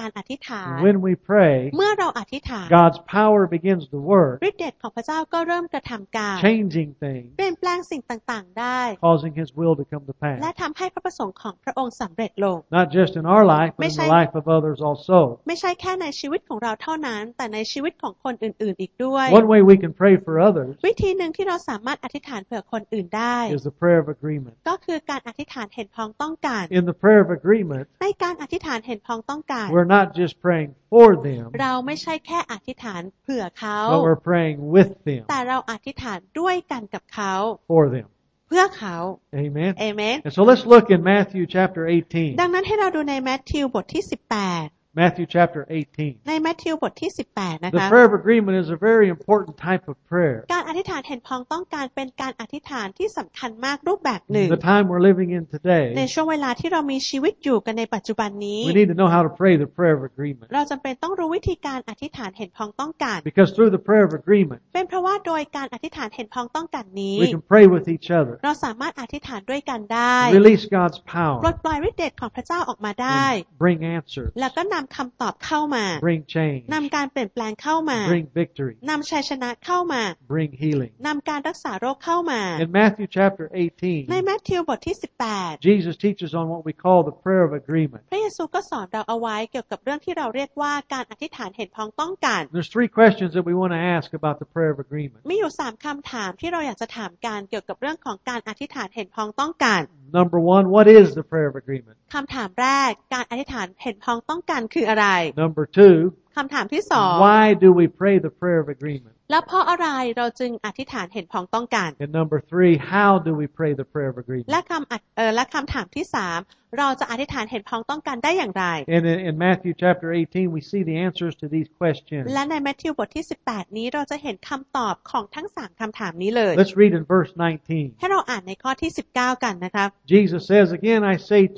การอธิษฐาน When we pray, เมื่อเราอธิษฐาน God's power begins to work, ฤทธิ์เดชของพระเจ้าก็เริ่มกระทำการ changing things, เปลี่ยนแปลงสิ่งต่างๆได้ causing His will to come to และ pass. ทำให้พระประสงค์ของพระองค์สำเร็จลง Not just in our life, but in the life of others also. ไม่ใช่แค่ในชีวิตของเราเท่านั้น แต่ในชีวิตของคนอื่นๆอีกด้วย One way we can pray for others วิธีหนึ่งที่เราสามารถอธิษฐานเผื่อคนอื่นได้ is the prayer of agreement. ก็คือการอธิษฐานเห็นพ้องต้องการ In the prayer of agreement, ในการอธิษฐานเห็นพ้องต้องการ we're not just praying for them, เราไม่ใช่แค่อธิษฐานเผื่อเขา but we're praying with them, แต่เราอธิษฐานด้วยกันกับเขา for them. เพื่อเขา Amen. เอเมน And so let's look in Matthew chapter 18. ดังนั้นให้เราดูในมัทธิวบทที่ Matthew chapter 18. 18ในมัทธิวบทที่ 18 นะ The คะ prayer of agreement is a very important type of prayer. การอธิษฐานเห็นพ้องต้องการเป็นการอธิษฐานที่สำคัญมากรูปแบบหนึ่ง The time we're living in ใน today, ช่วงเวลาที่เรามีชีวิตอยู่กันในปัจจุบันนี้ we need to know how to pray the prayer of agreement. เราจำเป็นต้องรู้วิธีการอธิษฐานเห็นพ้องต้องการ Because through the prayer of agreement, เป็นเพราะว่าโดยการอธิษฐานเห็นพ้องต้องการนี้ we can pray with each other, เราสามารถอธิษฐานด้วยกันได้ release God's ปล power, ดปล่อยฤทธิ์เดชของพระเจ้าออกมาได้ and bring answers, แล้วก็นำคำตอบเข้ามา bring change, นำการเปลี่ยนแปลงเข้ามา bring victory, นำชัยชนะเข้ามา bring healing. นำการรักษาโรคเข้ามา In Matthew chapter ใน 18, มัทธิวบทที่ Jesus teaches on what we call the prayer of agreement. 18 พระเยซูก็สอนเราเอาไว้เกี่ยวกับเรื่องที่เราเรียกว่าการอธิษฐานเห็นพ้องต้องการ There's 3 questions that we want to ask about the prayer of agreement. มีอยู่3คำถามที่เราอยากจะถามกันเกี่ยวกับเรื่องของการอธิษฐานเห็นพ้องต้องการ Number 1, what is the prayer of agreement? คำถามแรกการอธิษฐานเห็นพ้องต้องการคืออะไร Number 2, คำถามที่สอง why do we pray the prayer of agreement? แล้วเพราะอะไรเราจึงอธิษฐานเห็นพ้องต้องการ And number 3, how do we pray the prayer of agreement? และคำถามที่3เราจะอธิษฐานเห็นพ้องต้องการได้อย่างไร And in Matthew chapter 18, we see the answers to these questions. และในมัทธิวบทที่ 18 นี้เราจะเห็นคำตอบของทั้ง3คำถามนี้เลย Let's read in verse 19. ให้เราอ่านในข้อที่ 19 กันนะครับ Jesus says, Again I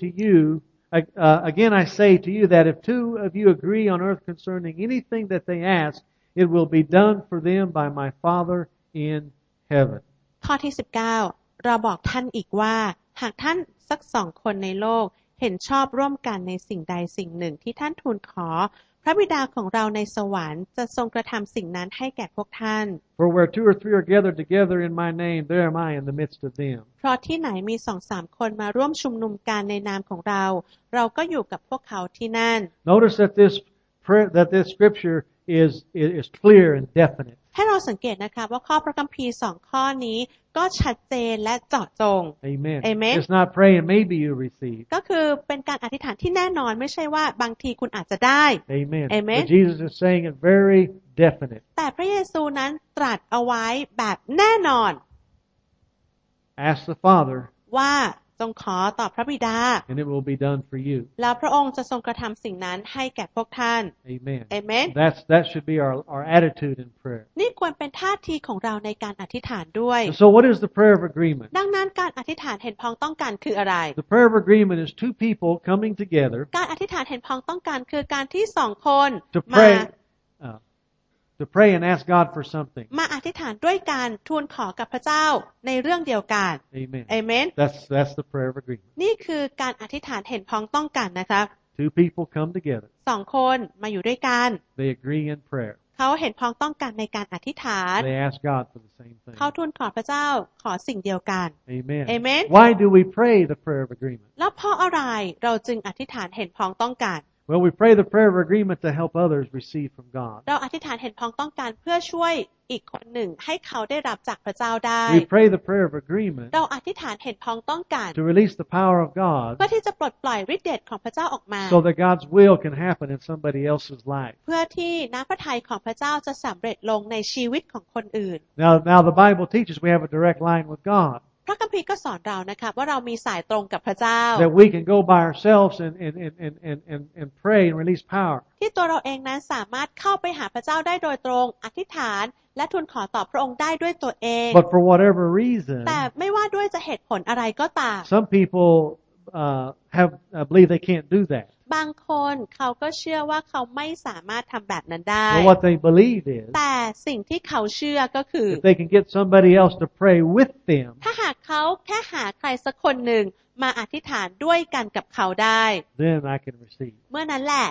say to you that if 2 of you agree on earth concerning anything that they ask, it will be done for them by my Father in heaven. ข้อที่ 19 เราบอกท่านอีกว่าหากท่านสัก2 คนในโลกเห็นชอบร่วมกันในสิ่งใดสิ่งหนึ่งที่ท่านทูลขอพระบิดาของเราในสวรรค์จะทรงกระทำสิ่งนั้นให้แก่พวกท่าน For where 2 or 3 are gathered together in my name, there am I in the midst of them. เพราะที่ไหนมี 2-3 คนมาร่วมชุมนุมกันในนามของเราเราก็อยู่กับพวกเขาที่นั่น Notice that this scripture is clear and definite. ให้เราสังเกตนะคะว่าข้อพระคัมภีร์2ข้อนี้ก็ชัดเจนและเจาะจง Amen. Amen. It's not pray and maybe you receive. ก็คือเป็นการอธิษฐานที่แน่นอนไม่ใช่ว่าบางทีคุณอาจจะได้ Amen. Amen. But Jesus is saying it very definite. แต่พระเยซูนั้นตรัสเอาไว้แบบแน่นอน Ask the Father, ว่าจงขอต่อพระบิดา and it will be done for you. แล้วพระองค์จะทรงกระทำสิ่งนั้นให้แก่พวกท่าน Amen. Amen. That should be our attitude in prayer. นี่ควรเป็นท่าทีของเราในการอธิษฐานด้วย And so what is the prayer of agreement? ดังนั้นการอธิษฐานเห็นพ้องต้องการคืออะไร The prayer of agreement is 2 people coming together การอธิษฐานเห็นพ้องต้องการคือการที่2 คน to มา pray and ask God for something. มาอธิษฐานด้วยกันทูลขอกับพระเจ้าในเรื่องเดียวกัน Amen. เอเมน That's the prayer of agreement. นี่คือการอธิษฐานเห็นพ้องต้องกันนะครับ 2 people come together. 2 คนมาอยู่ด้วยกัน They agree in prayer. เขาเห็นพ้องต้องกันในการอธิษฐาน They ask God for the same thing. เขาทูลขอพระเจ้าขอสิ่งเดียวกัน Amen. Amen. Why do we pray the prayer of agreement? แล้วเพราะอะไรเราจึงอธิษฐานเห็นพ้องต้องกัน Well, we pray the prayer of agreement to help others receive from God. เราอธิษฐานเห็นพ้องต้องกันเพื่อช่วยอีกคนหนึ่งให้เขาได้รับจากพระเจ้าได้ We pray the prayer of agreement เราอธิษฐานเห็นพ้องต้องกัน to release the power of God เพื่อที่จะปลดปล่อยฤทธิ์เดชของพระเจ้าออกมา so that God's will can happen in somebody else's life. เพื่อที่น้ำพระทัยของพระเจ้าจะสำเร็จลงในชีวิตของคนอื่น Now the Bible teaches we have a direct line with God. พระคัมภีร์ก็สอนเรานะคะว่าเรามีสายตรงกับพระเจ้า That we can go by ourselves and pray and release power. ที่ตัวเราเองนั้นสามารถเข้าไปหาพระเจ้าได้โดยตรงอธิษฐานและทูลขอต่อพระองค์ได้ด้วยตัวเอง But for whatever reason, แต่ไม่ว่าด้วยจะเหตุผลอะไรก็ตาม some people believe they can't do that. บางคนเขาก็เชื่อว่าเขาไม่สามารถทำแบบนั้นได้ But what they believe is แต่สิ่งที่เขาเชื่อก็คือ if they can get somebody else to pray with them, ถ้าหากเขาแค่หาใครสักคนหนึ่งมาอธิษฐานด้วยกันกับเขาได้ then I can receive. เมื่อนั้นแหละ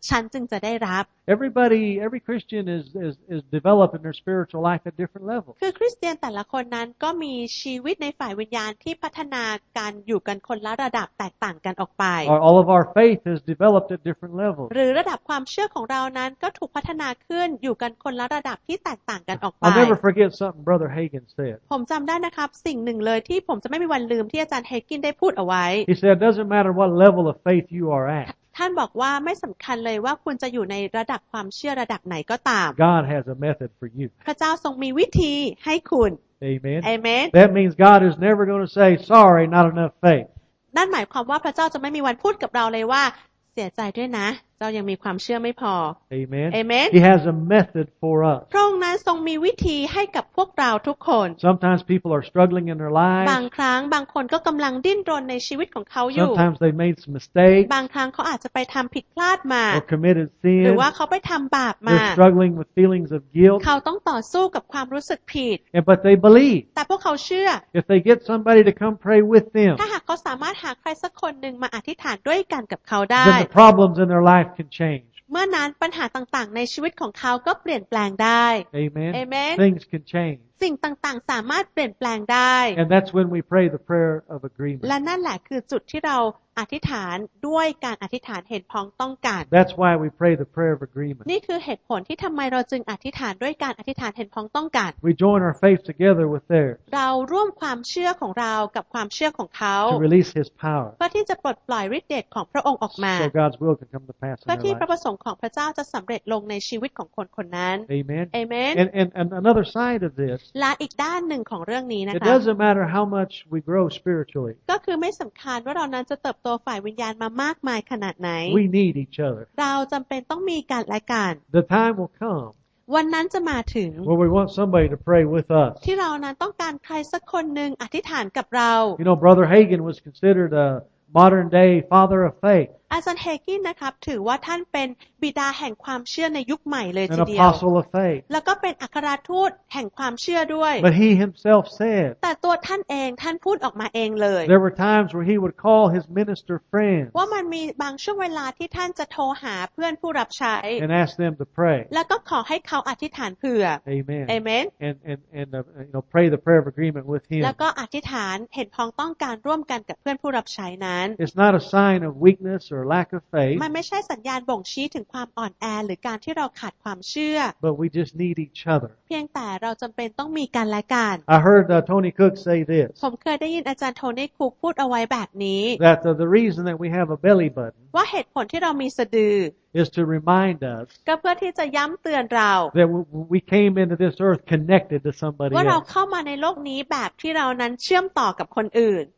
ฉันจึงจะได้รับ Every Christian is developing their spiritual life at different levels. คือคริสเตียนแต่ละคนนั้นก็มีชีวิตในฝ่ายวิญญาณที่พัฒนาการอยู่กันคนละระดับแตกต่างกันออกไป All of our faith is developed at different levels. หรือระดับความเชื่อของเรานั้นก็ถูกพัฒนาขึ้นอยู่กันคนละระดับที่แตกต่างกันออกไป I'll never forget something Brother Hagin said. ผมจำได้นะครับสิ่งหนึ่งเลยที่ผมจะไม่มีวันลืมที่อาจารย์เฮกินได้พูดเอาไว้ He said, it doesn't matter what level of faith you are at. ท่านบอกว่าไม่สำคัญเลยว่าคุณจะอยู่ในระดับความเชื่อระดับไหนก็ตาม God has a method for you. พระเจ้าทรงมีวิธีให้คุณ Amen. Amen. That means God is never going to say, sorry, not enough faith. นั่นหมายความว่าพระเจ้าจะไม่มีวันพูดกับเราเลยว่าเสียใจด้วยนะเจ้ายังมีความเชื่อไม่พอ Amen. Amen. He has a method for us. พระองค์นั้นทรงมีวิธีให้กับพวกเราทุกคน Sometimes people are struggling in their บาง lives. ครั้งบางคนก็กำลังดิ้นรนในชีวิตของเขาอยู่ Sometimes they've made some mistakes บางครั้งเขาอาจจะไปทำผิดพลาดมา or committed หรือ sin. ว่าเขาไปทำบาปมา They're struggling with feelings of guilt. เขาต้องต่อสู้กับความรู้สึกผิด But they believe แต่พวกเขาเชื่อ if they get somebody to come pray with them, ถ้าหากเขาสามารถหาใครสักคนหนึ่งมาอธิษฐานด้วยกันกับเขาได้ then the problems in their life can change. เมื่อนั้นปัญหาต่างๆในชีวิตของเขาก็เปลี่ยนแปลงได้ Amen. Amen. Things can change. สิ่งต่างๆสามารถเปลี่ยนแปลงได้ And that's when we pray the prayer of agreement. และนั่นแหละคือจุดที่เราอธิษฐานด้วยการอธิษฐานเห็นพ้องต้องกัน That's why we pray the prayer of agreement. นี่คือเหตุผลที่ทำไมเราจึงอธิษฐานด้วยการอธิษฐานเห็นพ้องต้องกัน We join our faith together with theirs เราร่วมความเชื่อของเรากับความเชื่อของเขา to release His power เพื่อที่จะปลดปล่อยฤทธิ์เดชของพระองค์ออกมา so God's will can come to pass in เพื่อ their ที่พระ life. ประสงค์ของพระเจ้าจะสำเร็จลงในชีวิตของคนคนนั้น Amen. Amen. And another side of this, และอีกด้านหนึ่งของเรื่องนี้นะ it คะ doesn't matter how much we grow spiritually. ก็คือไม่สำคัญว่าเรานั้นจะเติบโตฝ่ายวิญญาณมามากมายขนาดไหน We need each other. เราจำเป็นต้องมีกันและกัน The time will come วันนั้นจะมาถึง where we want somebody to pray with us. ที่เรานั้นต้องการใครสักคนหนึ่งอธิษฐานกับเรา You know, Brother Hagin was considered a modern day father of faith, อาจารย์เฮกินนะครับถือว่าท่านเป็นบิดาแห่งความเชื่อในยุคใหม่เลย an ทีเดียว apostle of faith. แล้วก็เป็นอัครทูตแห่งความเชื่อด้วย But he himself said แต่ตัวท่านเองท่านพูดออกมาเองเลย there were times where he would call his minister friends ว่ามันมีบางช่วงเวลาที่ท่านจะโทรหาเพื่อนผู้รับใช้ and ask them to pray. แล้วก็ขอให้เขาอธิษฐานเผื่อ Amen. Amen. And pray the prayer of agreement with him. แล้วก็อธิษฐานเห็นพ้องต้องการร่วมกันกับเพื่อนผู้รับใช้นั้น It's not a sign of weakness or lack of faith, มันไม่ใช่สัญญาณบ่งชี้ถึงความอ่อนแอหรือการที่เราขาดความเชื่อ but we just need each other. เพียงแต่เราจำเป็นต้องมีกันและกัน I heard Tony Cook say this, ผมเคยได้ยินอาจารย์โทนี่คุกพูดเอาไว้แบบนี้ that the reason that we have a belly button ว่าเหตุผลที่เรามีสะดือ is to remind us ก็เพื่อที่จะย้ำเตือนเรา that we came into this earth connected to somebody ว่าเรา else เข้ามาในโลกนี้แบบที่เรานั้นเชื่อมต่อกับคนอื่น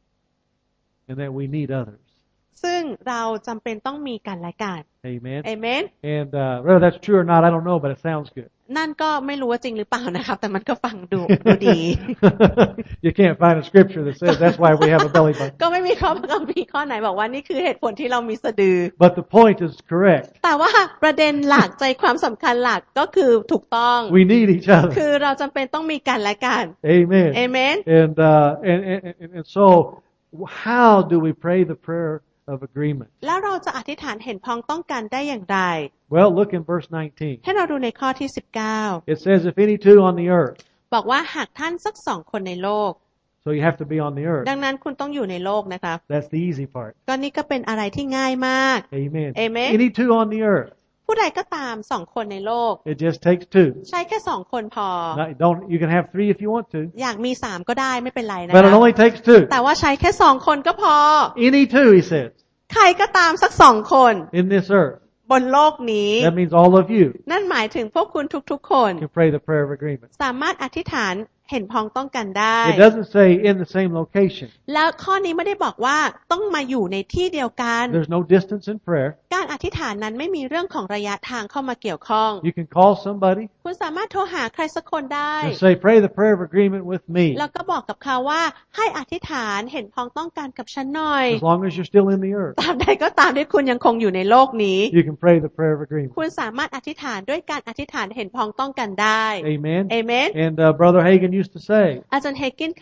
and that we need others. ซึ่งเราจำเป็นต้องมีกันและกัน Amen. Amen. And whether that's true or not, I don't know, but it sounds good. นั่นก็ไม่รู้ว่าจริงหรือเปล่านะครับแต่มันก็ฟังดูดี You can't find a scripture that says that's why we have a belly button. ก็ไม่มีข้อบังคับข้อไหนบอกว่านี่คือเหตุผลที่เรามีสะดือ But the point is correct. แต่ว่าประเด็นหลักใจความสำคัญหลักก็คือถูกต้อง We need each other. คือเราจำเป็นต้องมีกันและกัน Amen. Amen. And so how do we pray the prayer of agreement? แล้วเราจะอธิษฐานเห็นพ้องต้องกันได้อย่างไร Well, look in verse 19. ให้เราดูในข้อที่19 It says, if any two on the earth, บอกว่าหากท่านสัก2คนในโลก so you have to be on the earth. ดังนั้นคุณต้องอยู่ในโลกนะครับ That's the easy part. ก็นี่ก็เป็นอะไรที่ง่ายมาก Amen. Amen. Any two on the earth. ผู้ใดก็ตาม2คนในโลก It just takes two. ใช้แค่2คนพอ You can have three if you want to. อยากมี3ก็ได้ไม่เป็นไรนะ But ค it รับ only takes two. แต่ว่าใช้แค่2คนก็พอ Any two, he says, ใครก็ตามสัก2คน in this earth. บนโลกนี้ That means all of you นั่นหมายถึงพวกคุณทุกๆคน can pray the prayer of agreement. สามารถอธิษฐานเห็นพ้องต้องกันได้ It doesn't say in the same location. แล้วข้อนี้ไม่ได้บอกว่าต้องมาอยู่ในที่เดียวกัน There's no distance in prayer. การอธิษฐานนั้นไม่มีเรื่องของระยะทางเข้ามาเกี่ยวข้อง You can call somebody คุณสามารถโทรหาใครสักคนได้ and say, pray the prayer of agreement with me. แล้วก็บอกกับเขาว่าให้อธิษฐานเห็นพ้องต้องกันกับฉันหน่อย As long as you're still in the earth, ตราบใดก็ตามที่คุณยังคงอยู่ในโลกนี้ you can pray the prayer of agreement. คุณสามารถอธิษฐานด้วยการอธิษฐานเห็นพ้องต้องกันได้ Amen. Amen. And Brother Hagin used to say, อาจารย์เฮกินเคย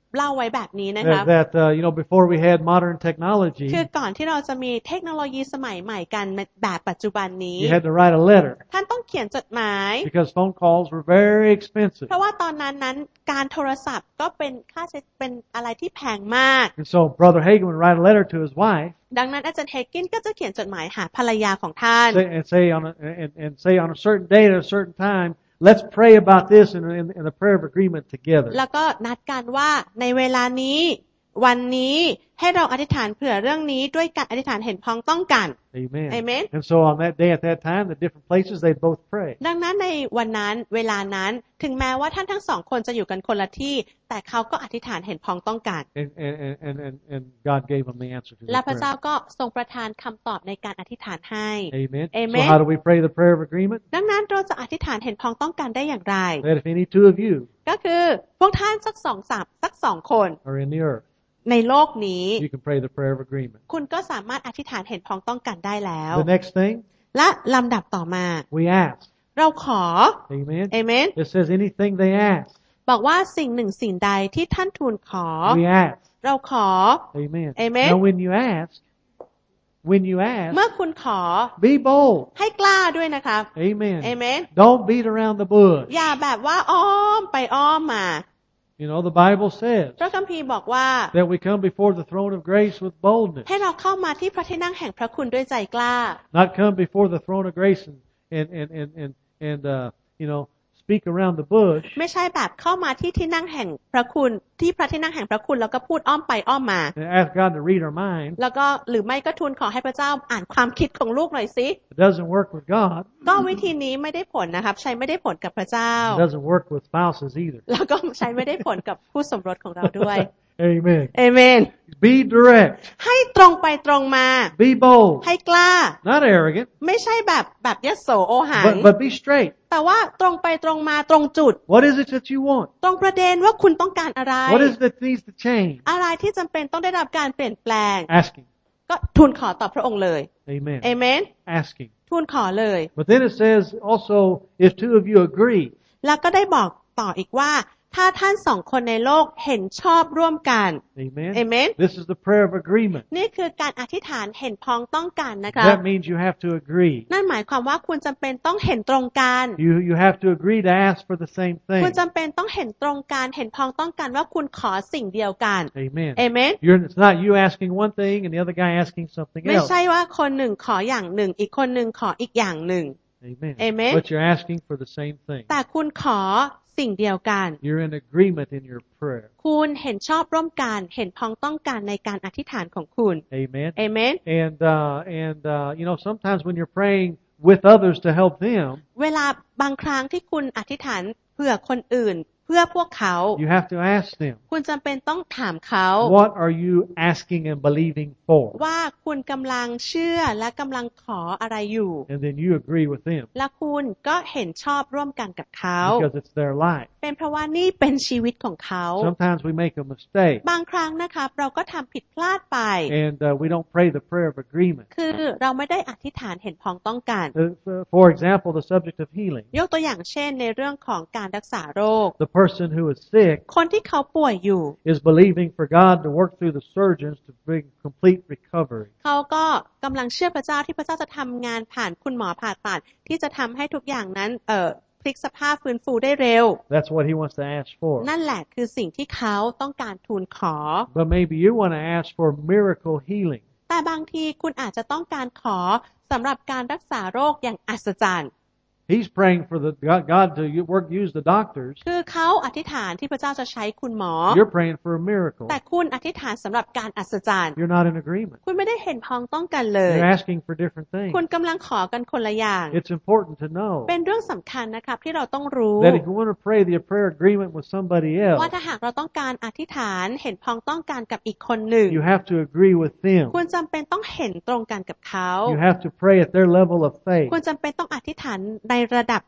เล่าไว้แบบนี้นะครับ that before we had modern technology, คือก่อนที่เราจะมีเทคโนโลยีสมัยใหม่กันแบบปัจจุบันนี้ you had to write a letter ท่านต้องเขียนจดหมาย because phone calls were very expensive. เพราะว่าตอนนั้นการโทรศัพท์ก็เป็นค่าใช้เป็นอะไรที่แพงมาก And so Brother Hagin would write a letter to his wife ดังนั้นอาจารย์เฮกินก็จะเขียนจดหมายหาภรรยาของท่าน and say on a certain date at a certain time, let's pray about this in a prayer of agreement together. แล้วก็นัดกันว่าในเวลานี้วันนี้ให้เราอธิษฐานเผื่อเรื่องนี้ด้วยการอธิษฐานเห็นพ้องต้องกัน Amen. Amen. And so on that day at that time, the different places they'd both pray. ดังนั้นในวันนั้นเวลานั้นถึงแม้ว่าท่านทั้งสองคนจะอยู่กันคนละที่แต่เขาก็อธิษฐานเห็นพ้องต้องกัน And God gave them the answer to และ their พระเจ้า prayer. ก็ทรงประทานคำตอบในการอธิษฐานให้ Amen. Amen. So how do we pray the prayer of agreement? ดังนั้นเราจะอธิษฐานเห็นพ้องต้องกันได้อย่างไร That if any two of you ก็คือพวกท่านสักสองคน are in the earth, ในโลกนี้ you can pray the prayer of agreement. คุณก็สามารถอธิษฐานเห็นพ้องต้องกันได้แล้ว The next thing, และลำดับต่อมา we ask. เราขอ Amen. เอเมน It says anything they ask, บอกว่าสิ่งหนึ่งสิ่งใดที่ท่านทูลขอ we ask. เราขอ Amen. Amen. Now when you ask, เมื่อคุณขอ be bold. ให้กล้าด้วยนะครับ Amen. เอเมน Don't beat around the bush. อย่าแบบว่าอ้อมไปอ้อมมา The Bible says พระคัมภีร์บอกว่า that we come before the throne of grace with boldness. ให้เราเข้ามาที่พระที่นั่งแห่งพระคุณด้วยใจกล้า Not come before the throne of grace and speak around the bush. ไม่ใช่แบบเข้ามาที่ที่นั่งแห่งพระคุณที่พระที่นั่งแห่งพระคุณแล้วก็พูดอ้อมไปอ้อมมา And ask God to read our mind. แล้วก็หรือไม่ก็ทูลขอให้พระเจ้าอ่านความคิดของลูกหน่อยสิ It doesn't work with God. ก็วิธีนี้ไม่ได้ผลนะครับใช้ไม่ได้ผลกับพระเจ้า It doesn't work with spouses either. แล้วก็ใช้ไม่ได้ผลกับคู่สมรสของเราด้วย Amen. เอเมน Be direct. ให้ตรงไปตรงมา Be bold. ให้กล้า Not arrogant. ไม่ใช่แบบยโสโอหัง But be straight. แต่ว่าตรงไปตรงมาตรงจุด What is it that you want? ตรงประเด็นว่าคุณต้องการอะไร What is it that needs to change? อะไรที่จำเป็นต้องได้รับการเปลี่ยนแปลง Asking. ก็ทูลขอต่อพระองค์เลย Amen. เอเมน Asking. ทูลขอเลย But then it says also, if two of you agree, แล้วก็ได้บอกต่ออีกว่าถ้าท่านสองคนในโลกเห็นชอบร่วมกัน Amen. Amen. This is the prayer of agreement. นี่คือการอธิษฐานเห็นพ้องต้องกันนะครับ That means you have to agree. นั่นหมายความว่าคุณจำเป็นต้องเห็นตรงกัน You have to agree to ask for the same คุณ thing. จำเป็นต้องเห็นตรงกันเห็นพ้องต้องกันว่าคุณขอสิ่งเดียวกัน Amen. เอเมน It's not you asking one thing and the other guy asking something ไม่ else. ใช่ว่าคนหนึ่งขออย่างหนึ่งอีกคนหนึ่งขออีกอย่างหนึ่ง Amen. Amen. But you're asking for the same thing. แต่คุณขอสิ่งเดียวกัน You're in agreement in your prayer. คุณเห็นชอบร่วมกันเห็นพ้องต้องกันในการอธิษฐานของคุณ Amen. เอเมน And sometimes when you're praying with others to help them, เวลาบางครั้งที่คุณอธิษฐานเพื่อคนอื่นเพื่อพวกเขา you have to ask them, คุณจำเป็นต้องถามเขา what are you asking and believing for? ว่าคุณกำลังเชื่อและกำลังขออะไรอยู่ And then you agree with them และคุณก็เห็นชอบร่วมกันกับเขา because it's their life. เป็นเพราะว่านี่เป็นชีวิตของเขา Sometimes we make a mistake บางครั้งนะครับเราก็ทำผิดพลาดไป and we don't pray the prayer of agreement. คือเราไม่ได้อธิษฐานเห็นพ้องต้องกัน For example, the subject of healing. ยกตัวอย่างเช่นในเรื่องของการรักษาโรค The person who is sick คนที่เขาป่วยอยู่ is believing for God to work through the surgeons to bring complete recovery. เขาก็กำลังเชื่อพระเจ้าที่พระเจ้าจะทำงานผ่านคุณหมอผ่าตัดที่จะทำให้ทุกอย่างนั้นพลิกสภาพฟื้นฟูได้เร็ว That's what he wants to ask for. นั่นแหละคือสิ่งที่เขาต้องการทูลขอ But maybe you want to ask for miracle healing. แต่บางทีคุณอาจจะต้องการขอสำหรับการรักษาโรคอย่างอัศจรรย์ He's praying for God to use the doctors. คือเขาอธิษฐานที่พระเจ้าจะใช้คุณหมอ You're praying for a miracle. แต่คุณอธิษฐานสำหรับการอัศจรรย์ You're not in agreement. คุณไม่ได้เห็นพ้องต้องกันเลย You're asking for different คุณ things. กำลังขอกันคนละอย่าง It's important to know เป็นเรื่องสำคัญนะครับที่เราต้องรู้ that if you want to pray the prayer agreement with somebody ว่า else, ถ้าหากเราต้องการอธิษฐานเห็นพ้องต้องการกับอีกคนหนึ่ง you have to agree with them. คุณจำเป็นต้องเห็นตรงกันกับเขา You have to pray at their level of faith. คุณจำเป็นต้องอธิษฐานในระดับความเชื่อ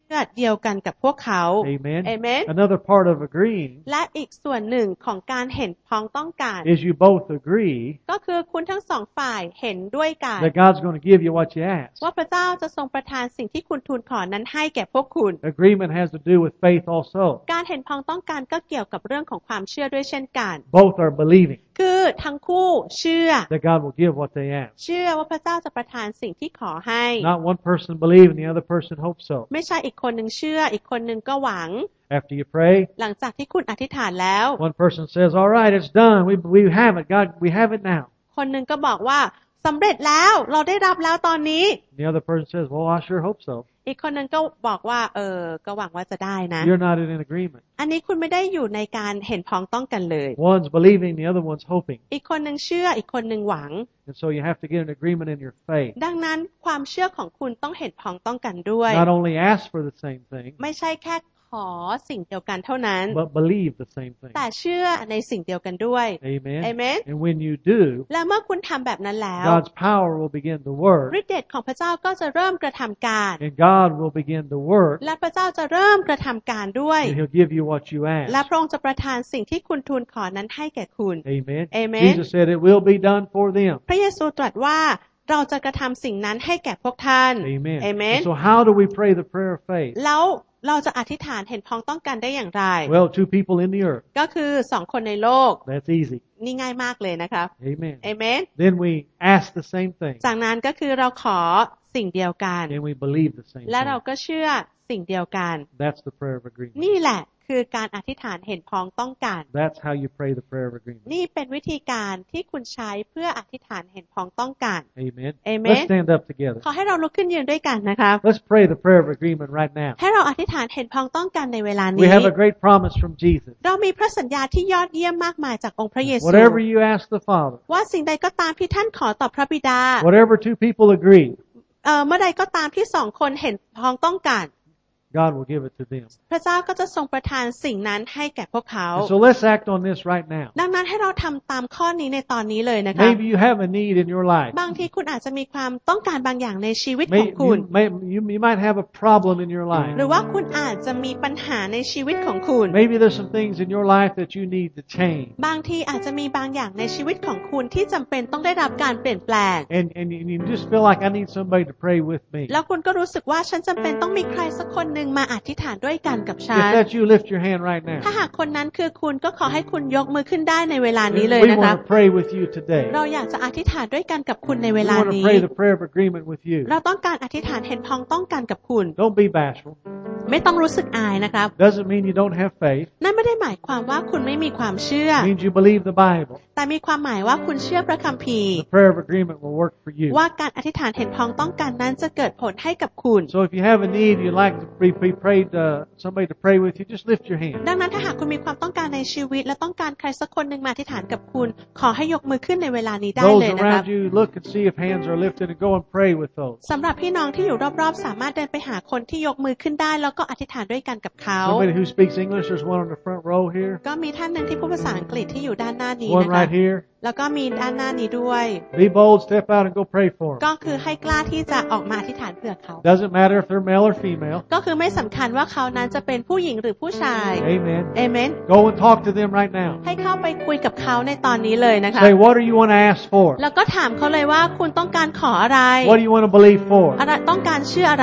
ชื่อเดียวกันกับพวกเขา Amen. Amen. Another part of agreeing และอีกส่วนหนึ่งของการเห็นพ้องต้องกัน is you both agree ก็คือคุณทั้งสองฝ่ายเห็นด้วยกัน that God's going to give you what you ask. ว่าพระเจ้าจะทรงประทานสิ่งที่คุณทูลขอนั้นให้แก่พวกคุณ Agreement has to do with faith also. การเห็นพ้องต้องกันก็เกี่ยวกับเรื่องของความเชื่อด้วยเช่นกัน Both are believing คือทั้งคู่เชื่อ that God will give what they ask. เชื่อว่าพระเจ้าจะประทานสิ่งที่ขอให้ Not one person believe and the other person hope so. ไม่ใช่อีกคนหนึ่งเชื่ออีกคนหนึ่งก็หวัง After you pray, หลังจากที่คุณอธิษฐานแล้ว one person says, "All right, it's done. We have it. God, we have it now." คนหนึ่งก็บอกว่าสำเร็จแล้วเราได้รับแล้วตอนนี้ The other person says, "Well, I sure hope so." อีกคนหนึ่งก็บอกว่าก็หวังว่าจะได้นะ You're not in an agreement. อันนี้คุณไม่ได้อยู่ในการเห็นพ้องต้องกันเลย One's believing, the other one's hoping. อีกคนหนึ่งเชื่ออีกคนหนึ่งหวัง And so you have to get an agreement in your faith. ดังนั้นความเชื่อของคุณต้องเห็นพ้องต้องกันด้วย Not only ask for the same thing, ไม่ใช่แค่ขอสิ่งเดียวกันเท่านั้น but believe the same thing. แต่เชื่อในสิ่งเดียวกันด้วย Amen. Amen. And when you do, และเมื่อคุณทำแบบนั้นแล้ว God's power will begin to work, ฤทธิ์เดชของพระเจ้าก็จะเริ่มกระทำการ and God will begin to work, และพระเจ้าจะเริ่มกระทำการด้วย and He'll give you what you และ ask. พระองค์จะประทานสิ่งที่คุณทูลขอนั้นให้แก่คุณ Amen. Amen. Jesus said it will be done for them. พระเยซูตรัสว่าเราจะกระทำสิ่งนั้นให้แก่พวกท่าน Amen. Amen. And so how do we pray the prayer of faith? แล้วเราจะอธิษฐานเห็นพ้องต้องกันได้อย่างไร Well, two people in the earth. ก็คือ2 คนในโลก That's easy. นี่ง่ายมากเลยนะครับ Amen. Amen. Then we ask the same thing, จากนั้นก็คือเราขอสิ่งเดียวกัน and we believe the same และเรา thing. ก็เชื่อสิ่งเดียวกัน That's the prayer of agreement. นี่แหละคือการอธิษฐานเห็นพ้องต้องกัน That's how you pray the prayer of agreement. นี่เป็นวิธีการที่คุณใช้เพื่ออธิษฐานเห็นพ้องต้องกัน Amen. Amen. Let's stand up together. ขอให้เราลุกขึ้นยืนด้วยกันนะครับ Let's pray the prayer of agreement right now. ให้เราอธิษฐานเห็นพ้องต้องกันในเวลา We นี้ have a great promise from Jesus. เรามีพระสัญญาที่ยอดเยี่ยมมากมายจากองค์พระเยซู Whatever you ask the Father, ว่าสิ่งใดก็ตามที่ท่านขอต่อพระบิดา whatever two people agree, เมื่อใดก็ตามที่2 คนเห็นพ้องต้องกัน God will give it to them. พระเจ้าก็จะทรงประทานสิ่งนั้นให้แก่พวกเขา And so let's act on this right now. ดังนั้นให้เราทำตามข้อนี้ในตอนนี้เลยนะคะ Maybe you have a need in your life. บางทีคุณอาจจะมีความต้องการบางอย่างในชีวิตของคุณ You might have a problem in your life. หรือว่าคุณอาจจะมีปัญหาในชีวิตของคุณ Maybe there's some things in your life that you need to change. บางทีอาจจะมีบางอย่างในชีวิตของคุณที่จำเป็นต้องได้รับการเปลี่ยนแปลง And you just feel like I need somebody to pray with me. แล้วคุณก็รู้สึกว่าฉันจำเป็นต้องมีใครสักคนหนึ่งมาอธิษฐานด้วยกันกับฉั If น that's you, lift your hand right now. ถ้าหากคนนั้นคือคุณก็ขอให้คุณยกมือขึ้นได้ในเวลานี้เลย We นะคะ want to pray with you today. เราอยากจะอธิษฐานด้วยกันกับคุณในเว We ลา want to นี้ pray the prayer of agreement with you. เราต้องการอธิษฐานเห็นพ้องต้องกันกับคุณ Don't be bashful. ไม่ต้องรู้สึกอายนะครับ Doesn't mean you don't have faith. นั่นไม่ได้หมายความว่าคุณไม่มีความเชื่อ It means you believe the Bible. แต่มีความหมายว่าคุณเชื่อพระคัมภีร์ The prayer of agreement will work for you. ว่าการอธิษฐานเห็นพ้องต้องกันนั้นจะเกิดผลให้กับคุณ So if you have a need, you'd like to be prayed, somebody to pray with you, just lift your hand. ดังนั้นถ้าหากคุณมีความต้องการในชีวิตและต้องการใครสักคนหนึ่งมาอธิษฐานกับคุณขอให้ยกมือขึ้นในเวลานี้ได้ Those เลยนะครับ around you, look and see if hands are lifted and go and pray with those. สำหรับพี่น้องที่อยู่รอบๆสามารถเดินไปหาคนที่ยกมือขึ้นได้แล้วก็อธิษฐานด้วยกันกับเขา Somebody who speaks English, there's one on the front row here. ก็มีท่านหนึ่งที่พูดภาษาอังกฤษที่อยู่ด้านหน้านี้ One นะคะ right here. แล้วก็มีด้านหน้านี้ด้วย Be bold, step out and go pray for ก็ them. คือให้กล้าที่จะออกมาอธิษฐานเผื่อเขา Doesn't matter if they're male or female. ก็คือไม่สำคัญว่าเขานั้นจะเป็นผู้หญิงหรือผู้ชาย Amen. เอเมน Go and talk to them right now. ให้เข้าไปคุยกับเขาในตอนนี้เลยนะคะ Say, what do you want to ask for? แล้วก็ถามเขาเลยว่าคุณต้องการขออะไร What do you want to believe for? อะไรต้องการเชื่ออะไร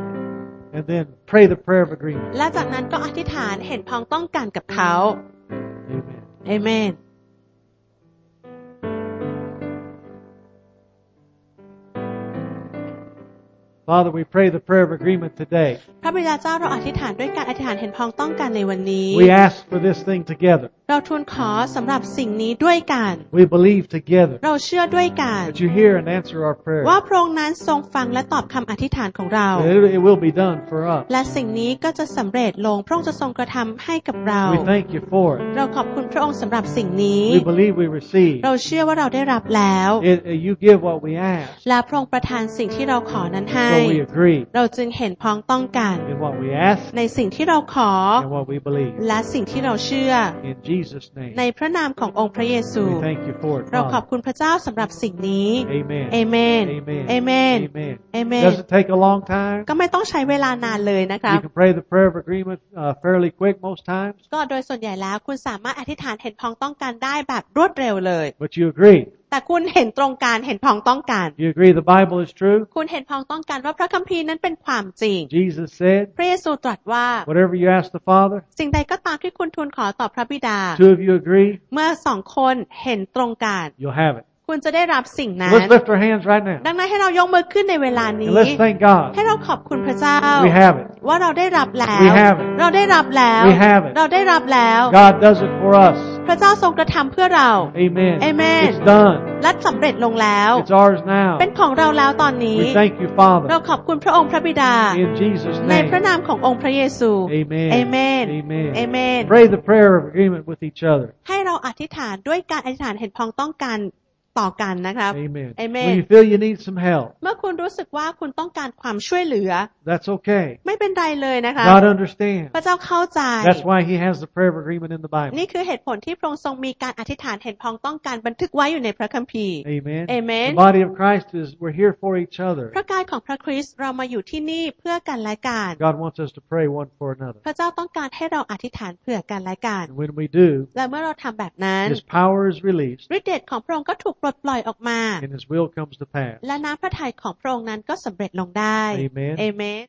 And then pray the prayer of agreement. และจากนั้นก็อธิษฐานเห็นพ้องต้องกันกับเขา Amen. เอเมน Father, we pray the prayer of agreement today. พระบิดาเจ้าเราอธิษฐานด้วยการอธิษฐานเห็นพ้องต้องกันในวันนี้ We ask for this thing together. เราทูลขอสำหรับสิ่งนี้ด้วยกัน We believe together เราเชื่อด้วยกัน that you hear and answer our prayer. ว่าพระองค์นั้นทรงฟังและตอบคำอธิษฐานของเรา It will be done for us. และสิ่งนี้ก็จะสำเร็จลงพระองค์จะทรงกระทำให้กับเรา We thank you for it. เราขอบคุณพระองค์สำหรับสิ่งนี้ We believe we receive. เราเชื่อว่าเราได้รับแล้ว You give what we ask. และพระองค์ประทานสิ่งที่เราขอนั้นให้ so we agree เราจึงเห็นพ้องต้องกัน in what we ask ในสิ่งที่เราขอ and what we believe. และสิ่งที่เราเชื่อ In Jesus' name, ในพระนามขององค์พระเยซู we thank you for it, เราขอบ Father. คุณพระเจ้าสำหรับสิ่งนี้ Amen. เอเมน Amen. เอเมน Amen. เอเมน Does it take a long time? ก็ไม่ต้องใช้เวลานานเลยนะครับ You can pray the prayer of agreement fairly quick most times, ก็โดยส่วนใหญ่แล้วคุณสามารถอธิษฐานเห็นพ้องต้องกันได้แบบรวดเร็วเลย but you agree. แต่คุณเห็นตรงกันเห็นพ้องต้องกัน You agree the Bible is true? คุณเห็นพ้องต้องกันว่าพระคัมภีร์นั้นเป็นความจริง Jesus said, พระเยซูตรัสว่า whatever you ask the Father, สิ่งใดก็ตามที่คุณทูลขอต่อพระบิดา two of you agree, เมื่อสองคนเห็นตรงกัน you'll have it. คุณจะได้รับสิ่ง So นั้น let's lift our hands right now. ดังนั้นให้เรายกมือขึ้นในเวลา And นี้ let's thank God. ให้เราขอบคุณพระเจ้า We have it. ว่าเราได้รับแล้ว We have it. เราได้รับแล้ว We have it. เราได้รับแล้ว God does it for us. พระเจ้าทรงกระทำเพื่อเรา Amen. Amen. It's done. และสำเร็จลงแล้ว It's ours now. เป็นของเราแล้วตอนนี้ We thank you, เรา Father. ขอบคุณพระองค์พระบิดา In Jesus' ใน name. พระนามขององค์พระเยซู Amen. เอเมน Amen. เอเมน Pray the prayer of agreement with each other. ให้เราอธิษฐานด้วยการอธิษฐานเห็นพ้องต้องกันต่อกันนะครับ Amen. Amen. When you feel you need some help, เมื่อคุณรู้สึกว่าคุณต้องการความช่วยเหลือ that's okay. ไม่เป็นไรเลยนะคะ God understands. พระเจ้าเข้าใจ That's why He has the prayer of agreement in the Bible. นี่คือเหตุผลที่พระองค์ทรงมีการอธิษฐานเห็นพ้องต้องกันบันทึกไว้อยู่ในพระคัมภีร์ Amen. Amen. The body of Christ is, we're here for each other. พระกายของพระคริสต์เรามาอยู่ที่นี่เพื่อกันและกัน God wants us to pray one for another. พระเจ้าต้องการให้เราอธิษฐานเผื่อกันและกัน And when we do, และเมื่อเราทำแบบนั้น His power is released ฤทธิ์เดชของพระองค์ก็ถูกปลดปล่อยออกมา and His will comes to pass. และน้ำพระทัยของพระองค์นั้นก็สำเร็จลงได้ Amen. เอเมน